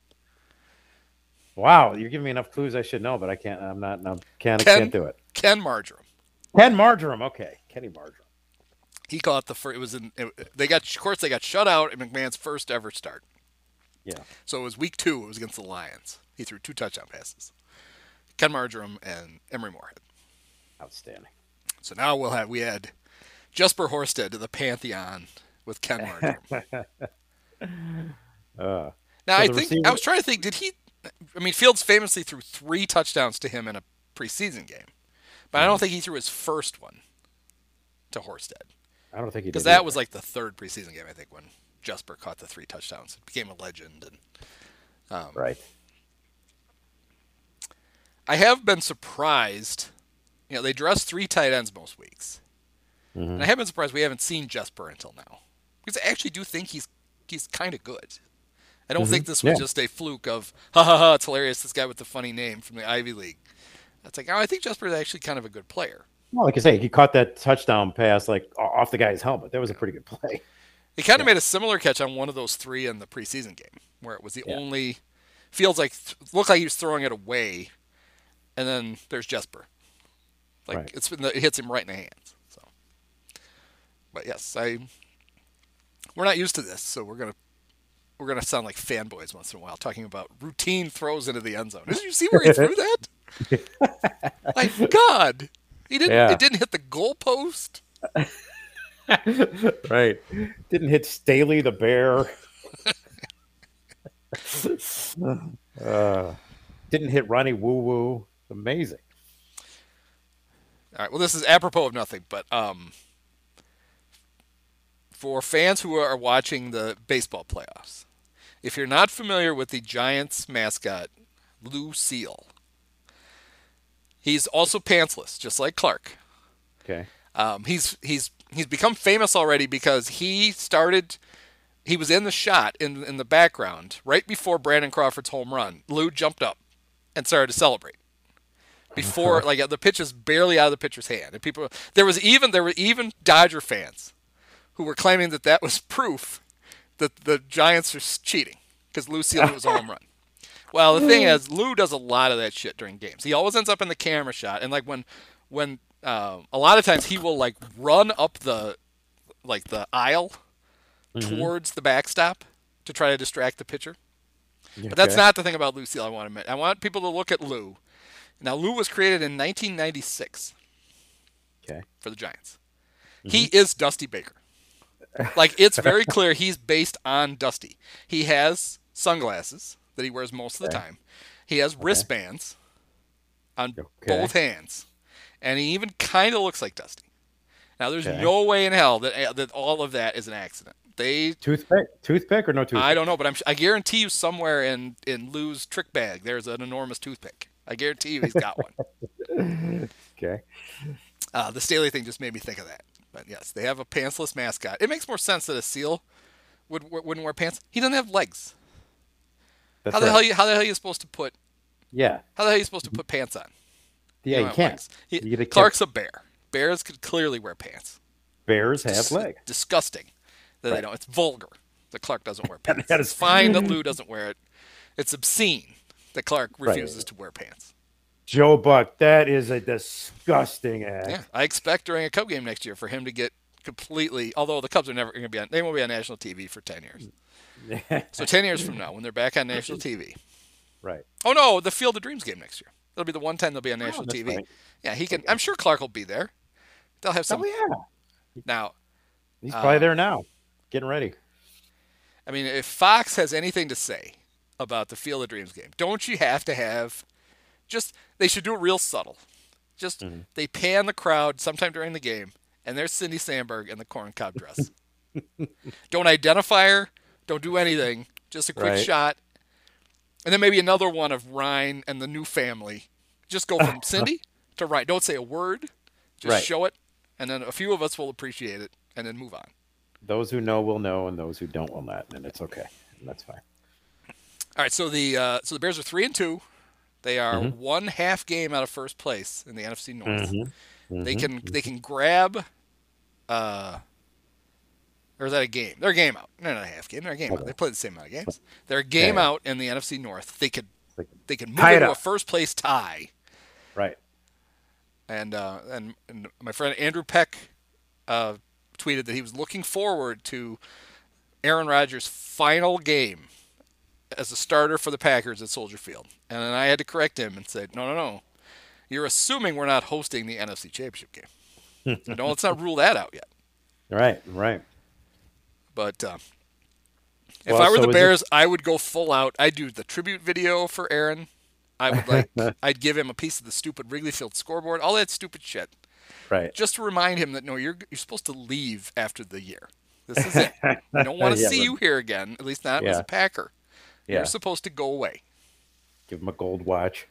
Wow, you're giving me enough clues I should know, but I can't. I'm not. No, can't. Ken, I can't do it. Ken Marjoram. Ken Marjoram. Okay, Kenny Marjoram. He caught the first. It was in. It, they got. Of course, they got shut out in McMahon's first ever start. Yeah. So it was week two. It was against the Lions. He threw two touchdown passes. Ken Marjoram and Emery Moorhead. Outstanding. So now we'll have we had Jesper Horsted to the pantheon with Ken Marjoram. Uh, now so I think receiver... I was trying to think. Did he? I mean, Fields famously threw three touchdowns to him in a preseason game, but mm-hmm. I don't think he threw his first one to Horsted. I don't think he did because that either. was like the third preseason game. I think when Jesper caught the three touchdowns, it became a legend. And um, right. I have been surprised. You know, they dress three tight ends most weeks, mm-hmm. and I have been surprised we haven't seen Jesper until now because I actually do think he's he's kind of good. I don't mm-hmm. think this was yeah. just a fluke of, ha ha ha, it's hilarious, this guy with the funny name from the Ivy League. It's like, oh, I think Jesper is actually kind of a good player. Well, like I say, he caught that touchdown pass like off the guy's helmet. That was a pretty good play. He kind of yeah. made a similar catch on one of those three in the preseason game, where it was the yeah. only, feels like, looked like he was throwing it away, and then there's Jesper. Like, right. it's it hits him right in the hands. So, But yes, I, we're not used to this, so we're going to, We're going to sound like fanboys once in a while, talking about routine throws into the end zone. Did you see where he threw that? My God. He didn't, yeah. It didn't hit the goalpost. Right. Didn't hit Staley the Bear. uh, didn't hit Ronnie Woo Woo. Amazing. All right. Well, this is apropos of nothing, but um, for fans who are watching the baseball playoffs, if you're not familiar with the Giants mascot, Lou Seal, he's also pantsless, just like Clark. Okay. Um, he's he's he's become famous already because he started. He was in the shot in in the background right before Brandon Crawford's home run. Lou jumped up and started to celebrate before, like, the pitch is barely out of the pitcher's hand, and people. There was even there were even Dodger fans who were claiming that that was proof that the Giants are cheating because Lou Seal was a home run. Well, the thing is, Lou does a lot of that shit during games. He always ends up in the camera shot, and like when when uh, a lot of times he will like run up the like the aisle mm-hmm. towards the backstop to try to distract the pitcher. Okay. But that's not the thing about Lou Seal I want to admit. I want people to look at Lou. Now, Lou was created in nineteen ninety-six okay. for the Giants. Mm-hmm. He is Dusty Baker. Like, it's very clear he's based on Dusty. He has sunglasses that he wears most of the okay. time. He has okay. wristbands on okay. both hands. And he even kind of looks like Dusty. Now, there's okay. no way in hell that that all of that is an accident. They Toothpick? Toothpick or no toothpick? I don't know, but I'm, I guarantee you somewhere in, in Lou's trick bag there's an enormous toothpick. I guarantee you he's got one. Okay. Uh, the Staley thing just made me think of that. But yes, they have a pantsless mascot. It makes more sense that a seal would wouldn't wear pants. He doesn't have legs. That's how the right. hell you, how the hell are you supposed to put? Yeah. How the hell are you supposed to put pants on? Yeah, you, you can't. He, you Clark's a bear. Bears could clearly wear pants. Bears have Dis- legs. Disgusting that right. they don't. It's vulgar that Clark doesn't wear pants. It's fine that Lou doesn't wear it. It's obscene that Clark refuses right. to wear pants. Joe Buck, that is a disgusting act. Yeah, I expect during a Cub game next year for him to get completely. Although the Cubs are never going to be on, they won't be on national T V for ten years. So ten years from now, when they're back on national T V, right? Oh no, the Field of Dreams game next year. It'll be the one time they'll be on national oh, T V. Right. Yeah, he can. I'm sure Clark will be there. They'll have some. Oh yeah. Now, he's probably uh, there now, getting ready. I mean, if Fox has anything to say about the Field of Dreams game, don't you have to have? Just they should do it real subtle. Just mm-hmm. they pan the crowd sometime during the game, and there's Cindy Sandberg in the corncob dress. Don't identify her. Don't do anything. Just a quick right. shot, and then maybe another one of Ryan and the new family. Just go from Cindy to Ryan. Don't say a word. Just right. show it, and then a few of us will appreciate it, and then move on. Those who know will know, and those who don't will not, and it's okay. And that's fine. All right, so the uh, so the Bears are three and two. They are mm-hmm. one half game out of first place in the N F C North. Mm-hmm. Mm-hmm. They can they can grab, uh, or is that a game? They're a game out. They're not a half game. They're a game okay. out. They play the same amount of games. They're a game yeah. out in the N F C North. They could they could move into a first place tie. Right. And uh, and and my friend Andrew Peck uh, tweeted that he was looking forward to Aaron Rodgers' final game as a starter for the Packers at Soldier Field. And then I had to correct him and say, no, no, no. You're assuming we're not hosting the N F C Championship game. No, let's not rule that out yet. Right, right. But uh, if well, I were so the Bears, it... I would go full out. I'd do the tribute video for Aaron. I would like, I'd give him a piece of the stupid Wrigley Field scoreboard, all that stupid shit. Right. Just to remind him that, no, you're you're supposed to leave after the year. This is it. I don't want to yeah, see but... you here again, at least not yeah. as a Packer. Yeah. You're supposed to go away. Give him a gold watch.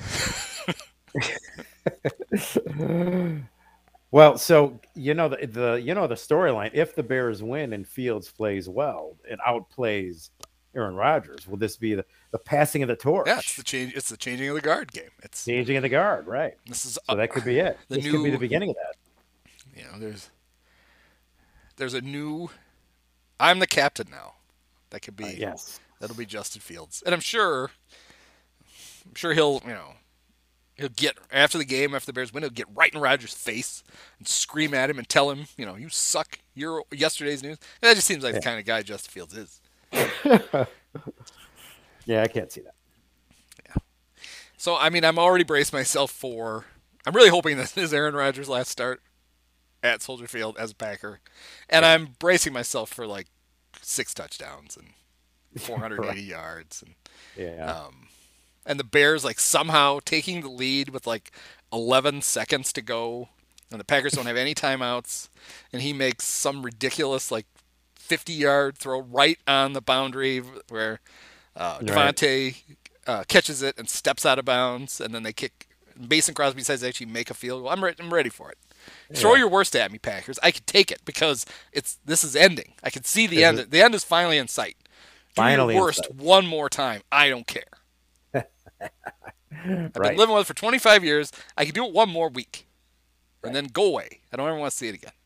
Well, so you know the, the you know the storyline. If the Bears win and Fields plays well and outplays Aaron Rodgers, will this be the, the passing of the torch? Yeah, it's the change. It's the changing of the guard game. It's changing of the guard, right? This is so uh, that could be it. The this new, could be the beginning of that. You know, there's there's a new. I'm the captain now. That could be uh, yes. That'll be Justin Fields, and I'm sure. I'm sure he'll you know. He'll get, after the game, after the Bears win, he'll get right in Rodgers' face and scream at him and tell him, you know, you suck. You're yesterday's news. And that just seems like yeah. the kind of guy Justin Fields is. Yeah, I can't see that. Yeah. So, I mean, I'm already braced myself for, I'm really hoping this is Aaron Rodgers' last start at Soldier Field as a Packer. And yeah. I'm bracing myself for, like, six touchdowns and four hundred eighty right. yards. And, yeah. Um, And the Bears, like, somehow taking the lead with, like, eleven seconds to go. And the Packers don't have any timeouts. And he makes some ridiculous, like, fifty-yard throw right on the boundary where uh, Devontae uh, catches it and steps out of bounds, and then they kick. Mason Crosby says they actually make a field goal. I'm, re- I'm ready for it. Yeah. Throw your worst at me, Packers. I can take it because it's this is ending. I can see the is end. It? The end is finally in sight. Do finally your worst one more time. I don't care. I've right. been living with it for twenty-five years. I can do it one more week, and right. then go away. I don't ever want to see it again.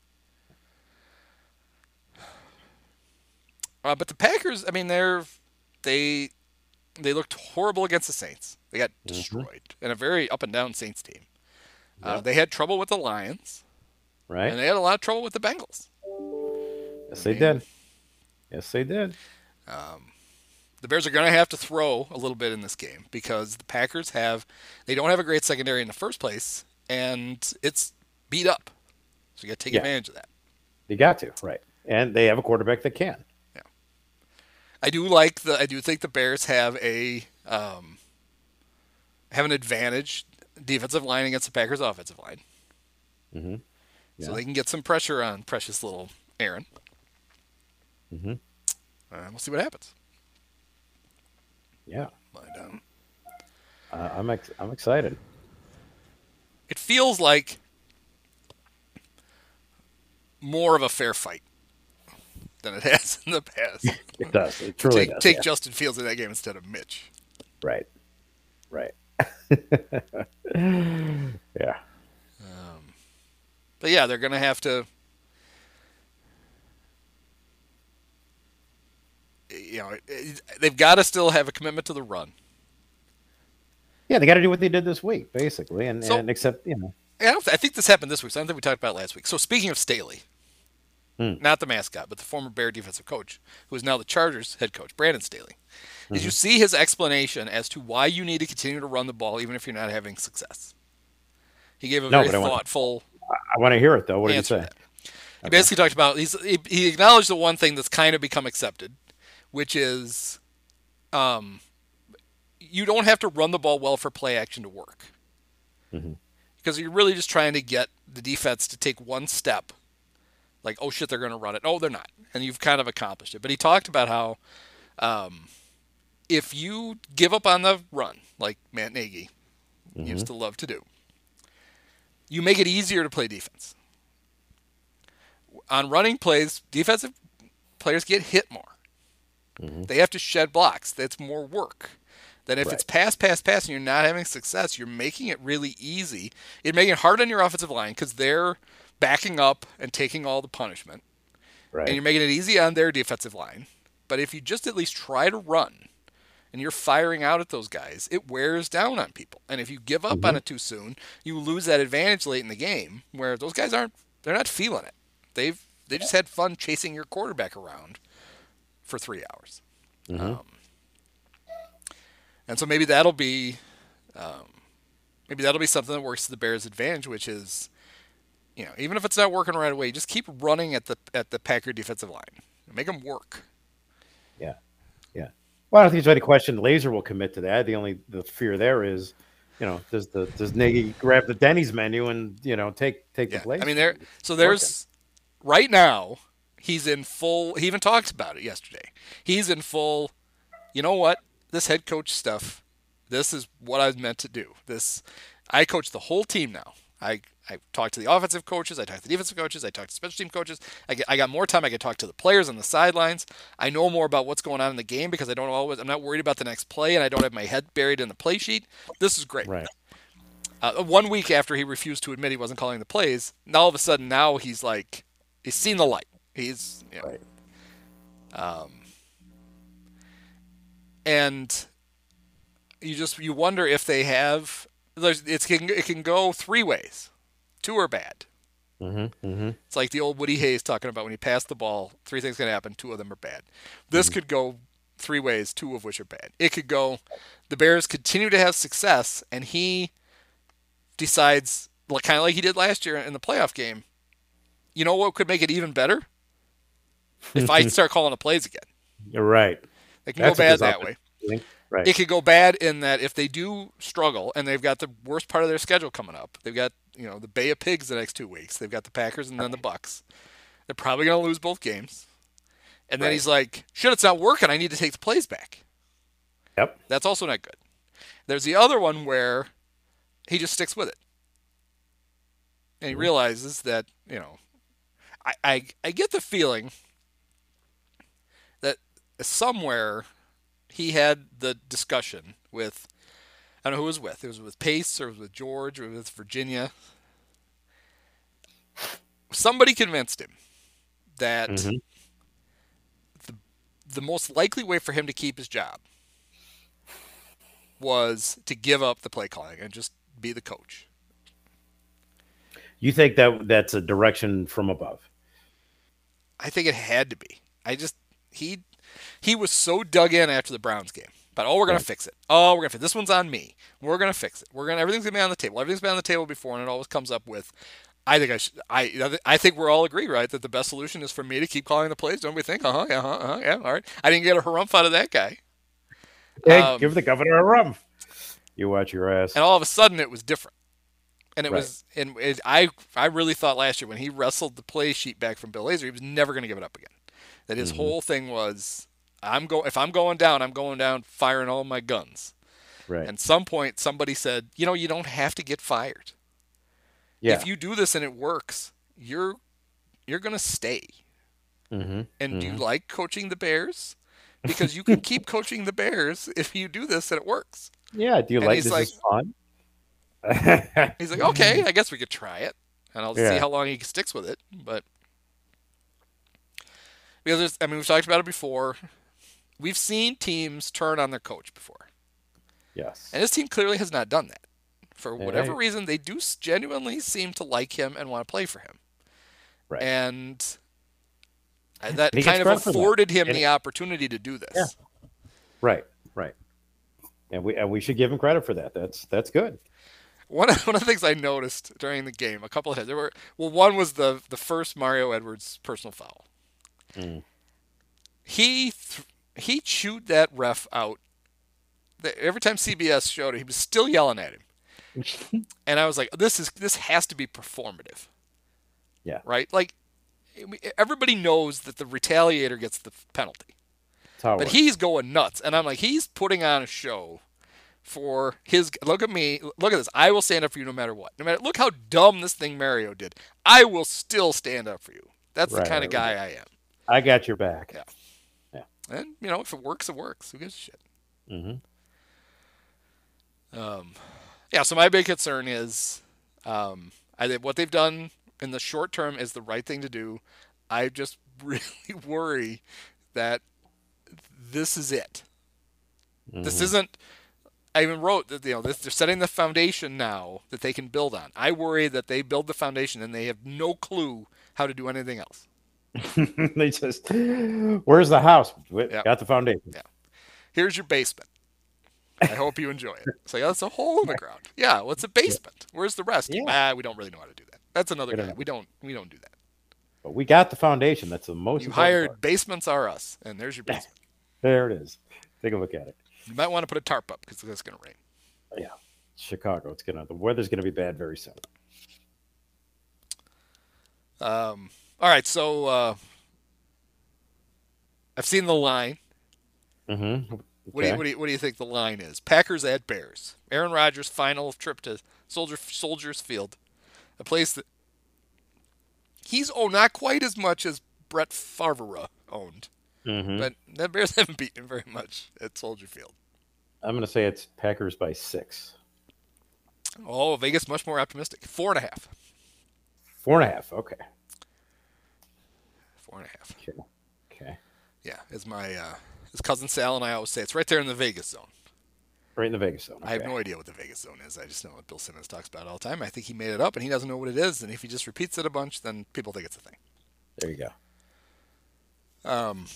Uh, but the Packers, I mean, they're they they looked horrible against the Saints. They got mm-hmm. destroyed in a very up and down Saints team. Yep. Uh, they had trouble with the Lions, right? And they had a lot of trouble with the Bengals. Yes, I they mean, did. Yes, they did. Um, the Bears are going to have to throw a little bit in this game because the Packers have they don't have a great secondary in the first place, and it's beat up. So you got to take yeah. advantage of that. You got to, right? And they have a quarterback that can. Yeah, I do like the. I do think the Bears have a um, have an advantage. Defensive line against the Packers' offensive line. Mm-hmm. Yeah. So they can get some pressure on precious little Aaron. Mm-hmm. Uh, we'll see what happens. Yeah. But, um, uh, I'm ex- I'm excited. It feels like more of a fair fight than it has in the past. It does. It truly take, does. Take yeah. Justin Fields in that game instead of Mitch. Right. Right. yeah. Um, but yeah, they're going to have to, you know, they've got to still have a commitment to the run. Yeah, they got to do what they did this week, basically, and, so, and except, you know. I, don't, I think this happened this week, so I don't think we talked about it last week. So speaking of Staley, hmm. not the mascot, but the former Bear defensive coach, who is now the Chargers head coach, Brandon Staley. Did you see his explanation as to why you need to continue to run the ball even if you're not having success? He gave a no, very I thoughtful want, I want to hear it, though. What did he say? Okay. He basically talked about, he's, he, he acknowledged the one thing that's kind of become accepted, which is um, you don't have to run the ball well for play action to work. Mm-hmm. Because you're really just trying to get the defense to take one step. Like, oh, shit, they're going to run it. Oh, they're not. And you've kind of accomplished it. But he talked about how um, if you give up on the run, like Matt Nagy mm-hmm. used to love to do, you make it easier to play defense. On running plays, defensive players get hit more. Mm-hmm. They have to shed blocks. That's more work. Then if right. it's pass, pass, pass, and you're not having success, you're making it really easy. You're making it hard on your offensive line because they're backing up and taking all the punishment. Right. And you're making it easy on their defensive line. But if you just at least try to run and you're firing out at those guys, it wears down on people. And if you give up mm-hmm. on it too soon, you lose that advantage late in the game where those guys aren't, they're not feeling it. They've, they just had fun chasing your quarterback around for three hours. Mm-hmm. Um, and so maybe that'll be, um, maybe that'll be something that works to the Bears' advantage, which is, you know, even if it's not working right away, just keep running at the at the Packer defensive line. Make them work. Yeah, yeah. Well, I don't think there's any question Laser will commit to that. The only the fear there is, you know, does the does Nagy grab the Denny's menu and you know take take yeah. the place? I mean, there. So there's working. Right now he's in full. He even talked about it yesterday. He's in full. You know what? This head coach stuff. This is what I was meant to do. This. I coach the whole team now. I. I talk to the offensive coaches. I talk to the defensive coaches. I talk to special team coaches. I, get, I got more time. I can talk to the players on the sidelines. I know more about what's going on in the game because I don't always. I'm not worried about the next play, and I don't have my head buried in the play sheet. This is great. Right. Uh, one week after he refused to admit he wasn't calling the plays, now all of a sudden now he's like he's seen the light. He's you know, right. Um. And you just you wonder if they have. There's, it can it can go three ways. Two are bad. Mm-hmm, mm-hmm. It's like the old Woody Hayes talking about when he passed the ball, three things can happen, two of them are bad. This mm-hmm. could go three ways, two of which are bad. It could go, the Bears continue to have success, and he decides, kind of like he did last year in the playoff game, you know what could make it even better? If I start calling the plays again. You're right. They can That's go bad that way. Right. It could go bad in that if they do struggle and they've got the worst part of their schedule coming up, they've got you know the Bay of Pigs the next two weeks. They've got the Packers and then the Bucks. They're probably going to lose both games. And then Right. he's like, shit, it's not working. I need to take the plays back. Yep. That's also not good. There's the other one where he just sticks with it. And he Mhm. realizes that, you know, I, I, I get the feeling that somewhere he had the discussion with, I don't know who it was with. It was with Pace or it was with George or with Virginia. Somebody convinced him that Mhm. the, the most likely way for him to keep his job was to give up the play calling and just be the coach. You think that that's a direction from above? I think it had to be. I just he he was so dug in after the Browns game. But oh, we're gonna Right. fix it. Oh, we're gonna fix it. This one's on me. We're gonna fix it. We're gonna everything's gonna be on the table. Everything's been on the table before, and it always comes up with. I think I should. I I think we're all agree, right, that the best solution is for me to keep calling the plays. Don't we think? Uh huh. Yeah. Uh huh. Yeah. All right. I didn't get a harumph out of that guy. Hey, Um, give the governor a rum. You watch your ass. And all of a sudden, it was different. And it Right. was, and it, I, I really thought last year when he wrestled the play sheet back from Bill Lazor, he was never going to give it up again. That his Mhm. whole thing was, I'm go, if I'm going down, I'm going down firing all my guns. Right. And some point, somebody said, you know, you don't have to get fired. Yeah. If you do this and it works, you're, you're going to stay. Mm-hmm. And do you like coaching the Bears? Because you can keep coaching the Bears if you do this and it works. Yeah. Do you And like he's this? like- Is fun. He's like, okay, I guess we could try it, and I'll see Yeah. how long he sticks with it. But because there's, I mean, we've talked about it before. We've seen teams turn on their coach before, Yes. and this team clearly has not done that. For whatever Right. reason, they do genuinely seem to like him and want to play for him, Right. and that And he kind gets of credit for that. afforded him And the it- opportunity to do this. Yeah. Right. Right. And we and we should give him credit for that. That's that's good. One of, one of the things I noticed during the game, a couple of times, there were well, one was the the first Mario Edwards personal foul. Mm. He th- he chewed that ref out. The- Every time C B S showed it, he was still yelling at him, and I was like, "This is this has to be performative." Yeah. Right. Like everybody knows that the retaliator gets the penalty, That's how it but works. he's going nuts, and I'm like, he's putting on a show. For his look at me, look at this. I will stand up for you no matter what. No matter look how dumb this thing Mario did. I will still stand up for you. That's Right, the kind of right, guy I am. I got your back. Yeah. And you know, if it works, it works. Who gives a shit? Mm-hmm. Um, yeah. So my big concern is, um, I think what they've done in the short term is the right thing to do. I just really worry that this is it. This isn't. I even wrote that you know this, they're setting the foundation now that they can build on. I worry that they build the foundation and they have no clue how to do anything else. They just, where's the house? We Yeah. Got the foundation. Yeah. Here's your basement. I hope you enjoy it. It's like, oh, it's a hole in the ground. Yeah, well, it's a basement. Where's the rest? Yeah. Ah, we don't really know how to do that. That's another We guy. don't know. We don't we don't do that. But we got the foundation. That's the most You important hired part. basements are us, and there's your basement. There it is. Take a look at it. You might want to put a tarp up because it's going to rain. Yeah. Chicago. It's gonna the weather's gonna be bad very soon. Um, all right, so uh, I've seen the line. Mm-hmm. What, do you, what, do you, what do you think the line is? Packers at Bears. Aaron Rodgers' final trip to Soldier Soldiers Field, a place that he's oh not quite as much as Brett Favre owned, Mm-hmm. but the Bears haven't beaten him very much at Soldier Field. I'm gonna say it's Packers by six. Oh, Vegas much more optimistic. Four and a half. Four and a half. Okay. Four and a half. Okay. Okay. Yeah, as my uh, his cousin Sal and I always say, it's right there in the Vegas zone. Right in the Vegas zone. I have Okay. no idea what the Vegas zone is. I just know what Bill Simmons talks about all the time. I think he made it up, and he doesn't know what it is. And if he just repeats it a bunch, then people think it's a thing. There you go. Um.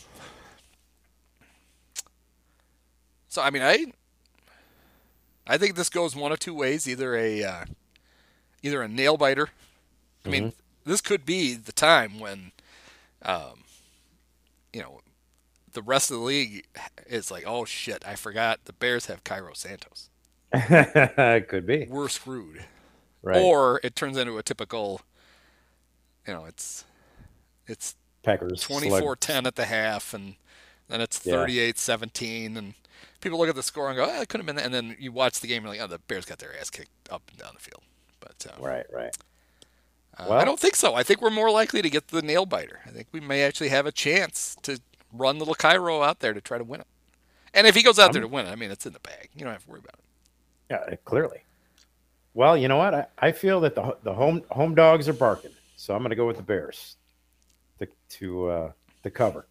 So I mean, I I think this goes one of two ways: either a uh, either a nail biter. I mean, this could be the time when, um, you know, the rest of the league is like, oh shit, I forgot the Bears have Cairo Santos. Could be. We're screwed. Right. Or it turns into a typical, you know, it's it's Packers twenty-four ten at the half, and then it's Yeah. thirty-eight seventeen, and people look at the score and go, oh, it could have been that. And then you watch the game and you're like, oh, the Bears got their ass kicked up and down the field. But uh, Right, right. uh, Well- I don't think so. I think we're more likely to get the nail biter. I think we may actually have a chance to run little Cairo out there to try to win it. And if he goes out there to win it, I mean, it's in the bag. You don't have to worry about it. Yeah, clearly. Well, you know what? I, I feel that the the home home dogs are barking, so I'm going to go with the Bears to to uh, to cover.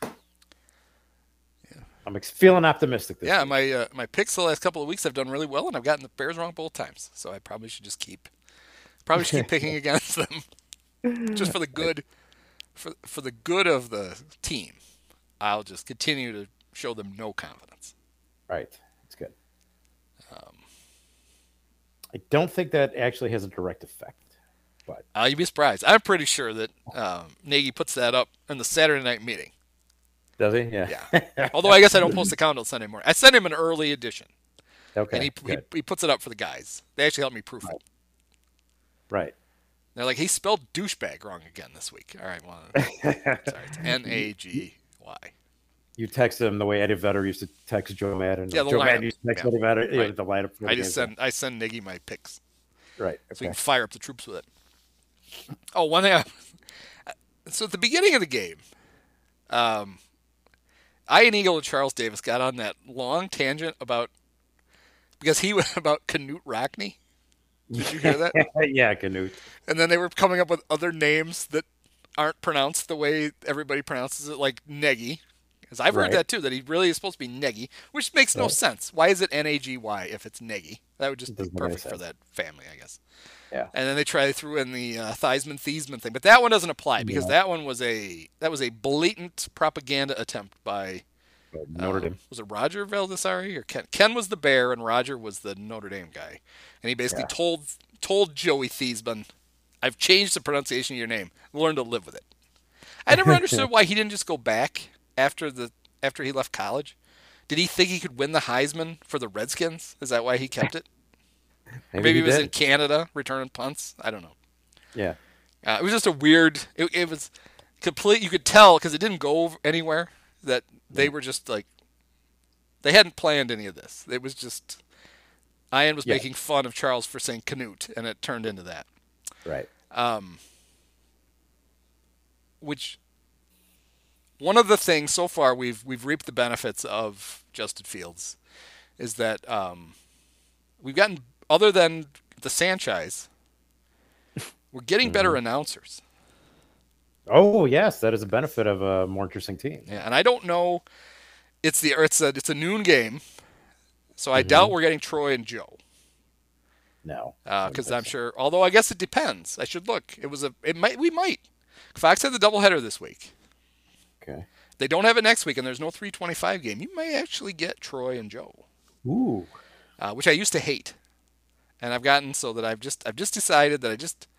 Yeah. I'm ex- feeling optimistic. This Yeah, week. my uh, my picks the last couple of weeks have done really well, and I've gotten the Bears wrong both times. So I probably should just keep probably should keep picking against them, just for the good for for the good of the team. I'll just continue to show them no confidence. Right. It's good. Um, I don't think that actually has a direct effect, but uh, you'd be surprised. I'm pretty sure that um, Nagy puts that up in the Saturday night meeting. does he? Yeah. Yeah. Although I guess I don't post the count until Sunday morning. I sent him an early edition, Okay. and he, he good. he puts it up for the guys. They actually helped me proof it. Right. They're like, he spelled douchebag wrong again this week. All right, well, sorry, it's N A G Y. You texted him the way Eddie Vedder used to text Joe Madden. Yeah, the Joe lineup. Madden used to text Yeah. Eddie Vedder. Yeah, Right. the lineup. for the I just game. send I send Nagy my picks Right. so he Okay. can fire up the troops with it. Oh, one thing. I, so at the beginning of the game, um, Ian Eagle and Charles Davis got on that long tangent about because he was about Knute Rockne. Did you hear that? yeah, Canute. And then they were coming up with other names that aren't pronounced the way everybody pronounces it, like Nagy. Because I've heard Right. that too, that he really is supposed to be Nagy, which makes no Right. sense. Why is it N A G Y if it's Nagy? That would just be Doesn't make any perfect for sense. that family, I guess. Yeah. And then they try they threw in the uh, Theismann Thiesman thing, but that one doesn't apply because Yeah. that one was a that was a blatant propaganda attempt by Notre um, Dame. Was it Roger Valdesari or Ken? Ken was the Bear and Roger was the Notre Dame guy, and he basically Yeah. told told Joey Thiesman, "I've changed the pronunciation of your name. Learn to live with it." I never understood why he didn't just go back after the after he left college. Did he think he could win the Heisman for the Redskins? Is that why he kept it? Maybe, Maybe he was did. in Canada returning punts. I don't know. Yeah. Uh, it was just a weird. It, it was complete. You could tell because it didn't go anywhere that they were just like they hadn't planned any of this. It was just Ian was Yeah. making fun of Charles for saying Canute, and it turned into that. Right. Um, which one of the things so far we've we've reaped the benefits of Justin Fields is that um, we've gotten other than the Sanchez, we're getting better announcers. Oh yes, that is a benefit of a more interesting team. Yeah, and I don't know. It's the it's a it's a noon game, so I doubt we're getting Troy and Joe. No. Because I'm sure. Although I guess it depends. I should look. It was a. It might. We might. Fox had the doubleheader this week. Okay. They don't have it next week, and there's no three twenty-five game. You may actually get Troy and Joe, Ooh. uh, which I used to hate, and I've gotten so that I've just I've just decided that I just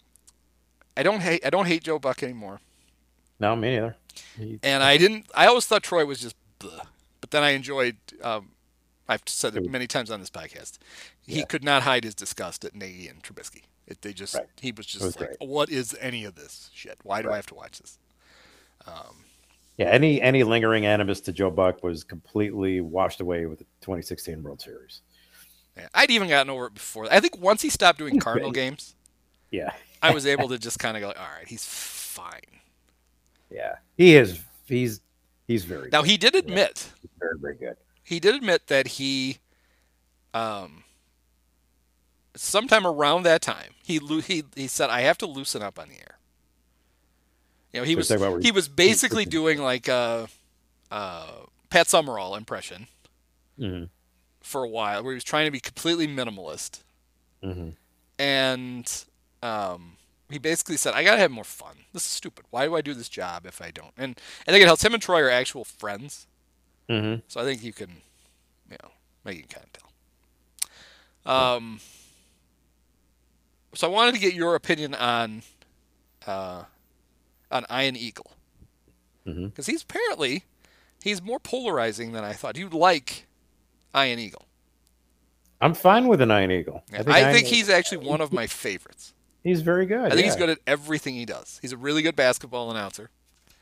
I don't hate I don't hate Joe Buck anymore. No, me neither. He- And I didn't. I always thought Troy was just, bleh. But then I enjoyed. Um, I've said it many times on this podcast. He Yeah. could not hide his disgust at Nagy and Trubisky. It, they just Right. he was just was like, great. what is any of this shit? Why do I Right. have to watch this? Yeah, any any lingering animus to Joe Buck was completely washed away with the twenty sixteen World Series. Yeah, I'd even gotten over it before. I think once he stopped doing Cardinal games, Yeah. I was able to just kind of go, all right, he's fine. Yeah. He is he's he's very Now good. he did admit He's very, very good. he did admit that he, um, sometime around that time, he lo- he he said, I have to loosen up on the air. You know, he So was talk about where he he- was basically doing like a, uh Pat Summerall impression Mhm. for a while, where he was trying to be completely minimalist, Mhm. and um, he basically said, I gotta have more fun. This is stupid. Why do I do this job if I don't? And I think it helps. Him and Troy are actual friends. Mhm. So I think you can, you know, maybe you can kind of tell. Um, so I wanted to get your opinion on, uh, on Ian Eagle, Mhm. because he's apparently he's more polarizing than I thought. You like Ian Eagle? I'm fine with an Iron Eagle. I think, I Iron- think he's actually one of my favorites. he's very good. I think he's yeah. good at everything he does. He's a really good basketball announcer.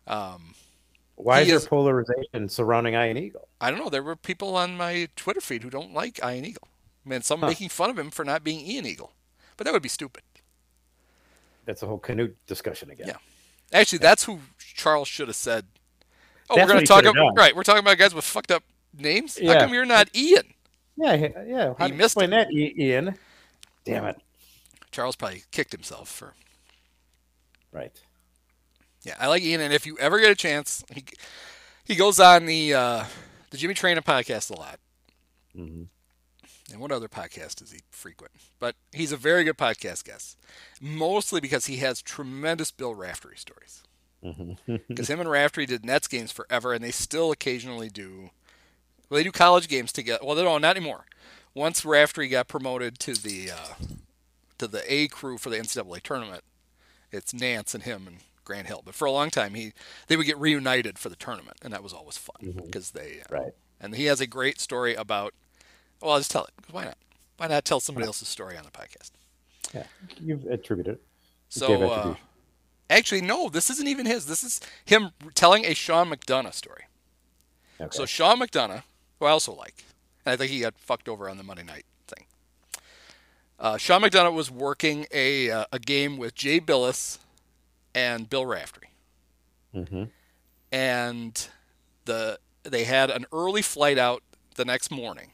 Um, Why is he there is- polarization surrounding Ian Eagle? I don't know. There were people on my Twitter feed who don't like Ian Eagle. I mean, some Huh. making fun of him for not being Ian Eagle, but that would be stupid. That's a whole Canute discussion again. Yeah. Actually, that's who Charles should have said. Oh, That's we're going what to he talk should have about done. right. We're talking about guys with fucked up names. How Yeah. come you're not Ian? Yeah, he- yeah. How He do you missed explain that, I- Ian? Damn it. Charles probably kicked himself for. Right. Yeah, I like Ian, and if you ever get a chance, he he goes on the uh, the Jimmy Traina podcast a lot. Mm-hmm. And what other podcast does he frequent? But he's a very good podcast guest, mostly because he has tremendous Bill Raftery stories. Mm-hmm. Because him and Raftery did Nets games forever, and they still occasionally do. Well, they do college games together. Well, they don't, not anymore. Once Raftery got promoted to the uh, to the A crew for the N C double A tournament, it's Nance and him and Grant Hill. But for a long time, he they would get reunited for the tournament, and that was always fun because they. Uh, Right. And he has a great story about. Well, I'll just tell it. Why not? Why not tell somebody else's story on the podcast? Yeah. You've attributed it. You gave So, uh, attribution. actually, no, this isn't even his. This is him telling a Sean McDonough story. Okay. So Sean McDonough, who I also like, and I think he got fucked over on the Monday night thing. Uh, Sean McDonough was working a uh, a game with Jay Billis and Bill Raftery, Mm-hmm. and the they had an early flight out the next morning,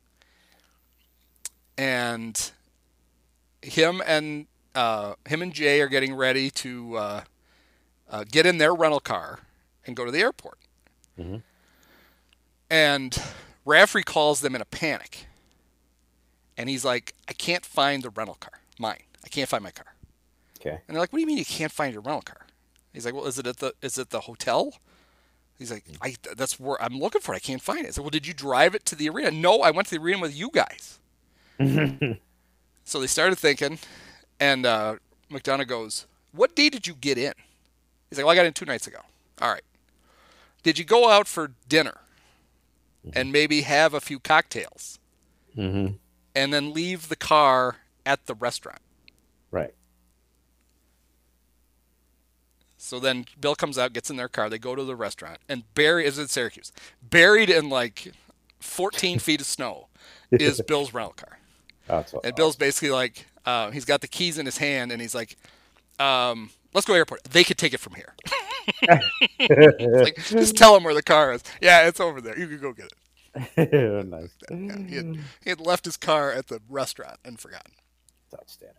and him and uh, him and Jay are getting ready to uh, uh, get in their rental car and go to the airport. Mhm. And Raftery calls them in a panic. And he's like, I can't find the rental car. Mine. I can't find my car. Okay. And they're like, what do you mean you can't find your rental car? He's like, well, is it at the is it the hotel? He's like, I that's where I'm looking for it. I can't find it. I said, well, did you drive it to the arena? No, I went to the arena with you guys. So they started thinking, and uh, McDonough goes, what day did you get in? He's like, well, I got in two nights ago. All right. Did you go out for dinner and maybe have a few cocktails Mm-hmm. and then leave the car at the restaurant? Right. So then Bill comes out, gets in their car. They go to the restaurant, and buried is in Syracuse, buried in like fourteen feet of snow, is Bill's rental car. Oh, it's all- And Bill's basically like, uh, he's got the keys in his hand, and he's like, um, "Let's go to the airport. They could take it from here." Like, just tell them where the car is. Yeah, it's over there. You can go get it. Nice. Yeah, he, had, he had left his car at the restaurant and forgotten. It's outstanding.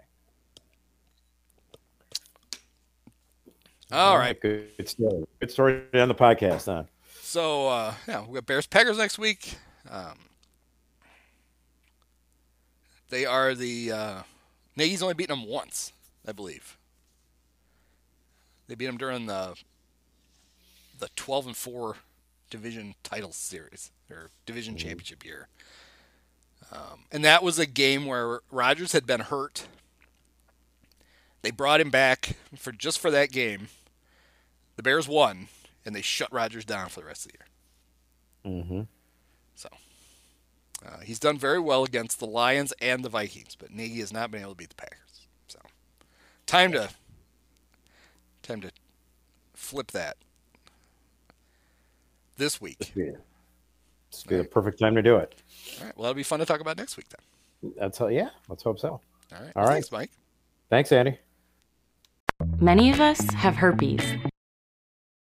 All right. Good, good story. Good story on the podcast, huh? So, uh, yeah, we got Bears Packers next week. Um, they are the uh, Nagy's only beaten them once, I believe. They beat them during the the twelve and four division title series or division Mm-hmm. championship year, um, and that was a game where Rodgers had been hurt. They brought him back for just for that game. The Bears won, and they shut Rodgers down for the rest of the year. Mm-hmm. So uh, he's done very well against the Lions and the Vikings, but Nagy has not been able to beat the Packers. So time to time to flip that this week. This would be, this would be the perfect time to do it. All right. Well, that'll be fun to talk about next week then. That's how, yeah. Let's hope so. All right. All right. Thanks, Mike. Thanks, Andy. Many of us have herpes.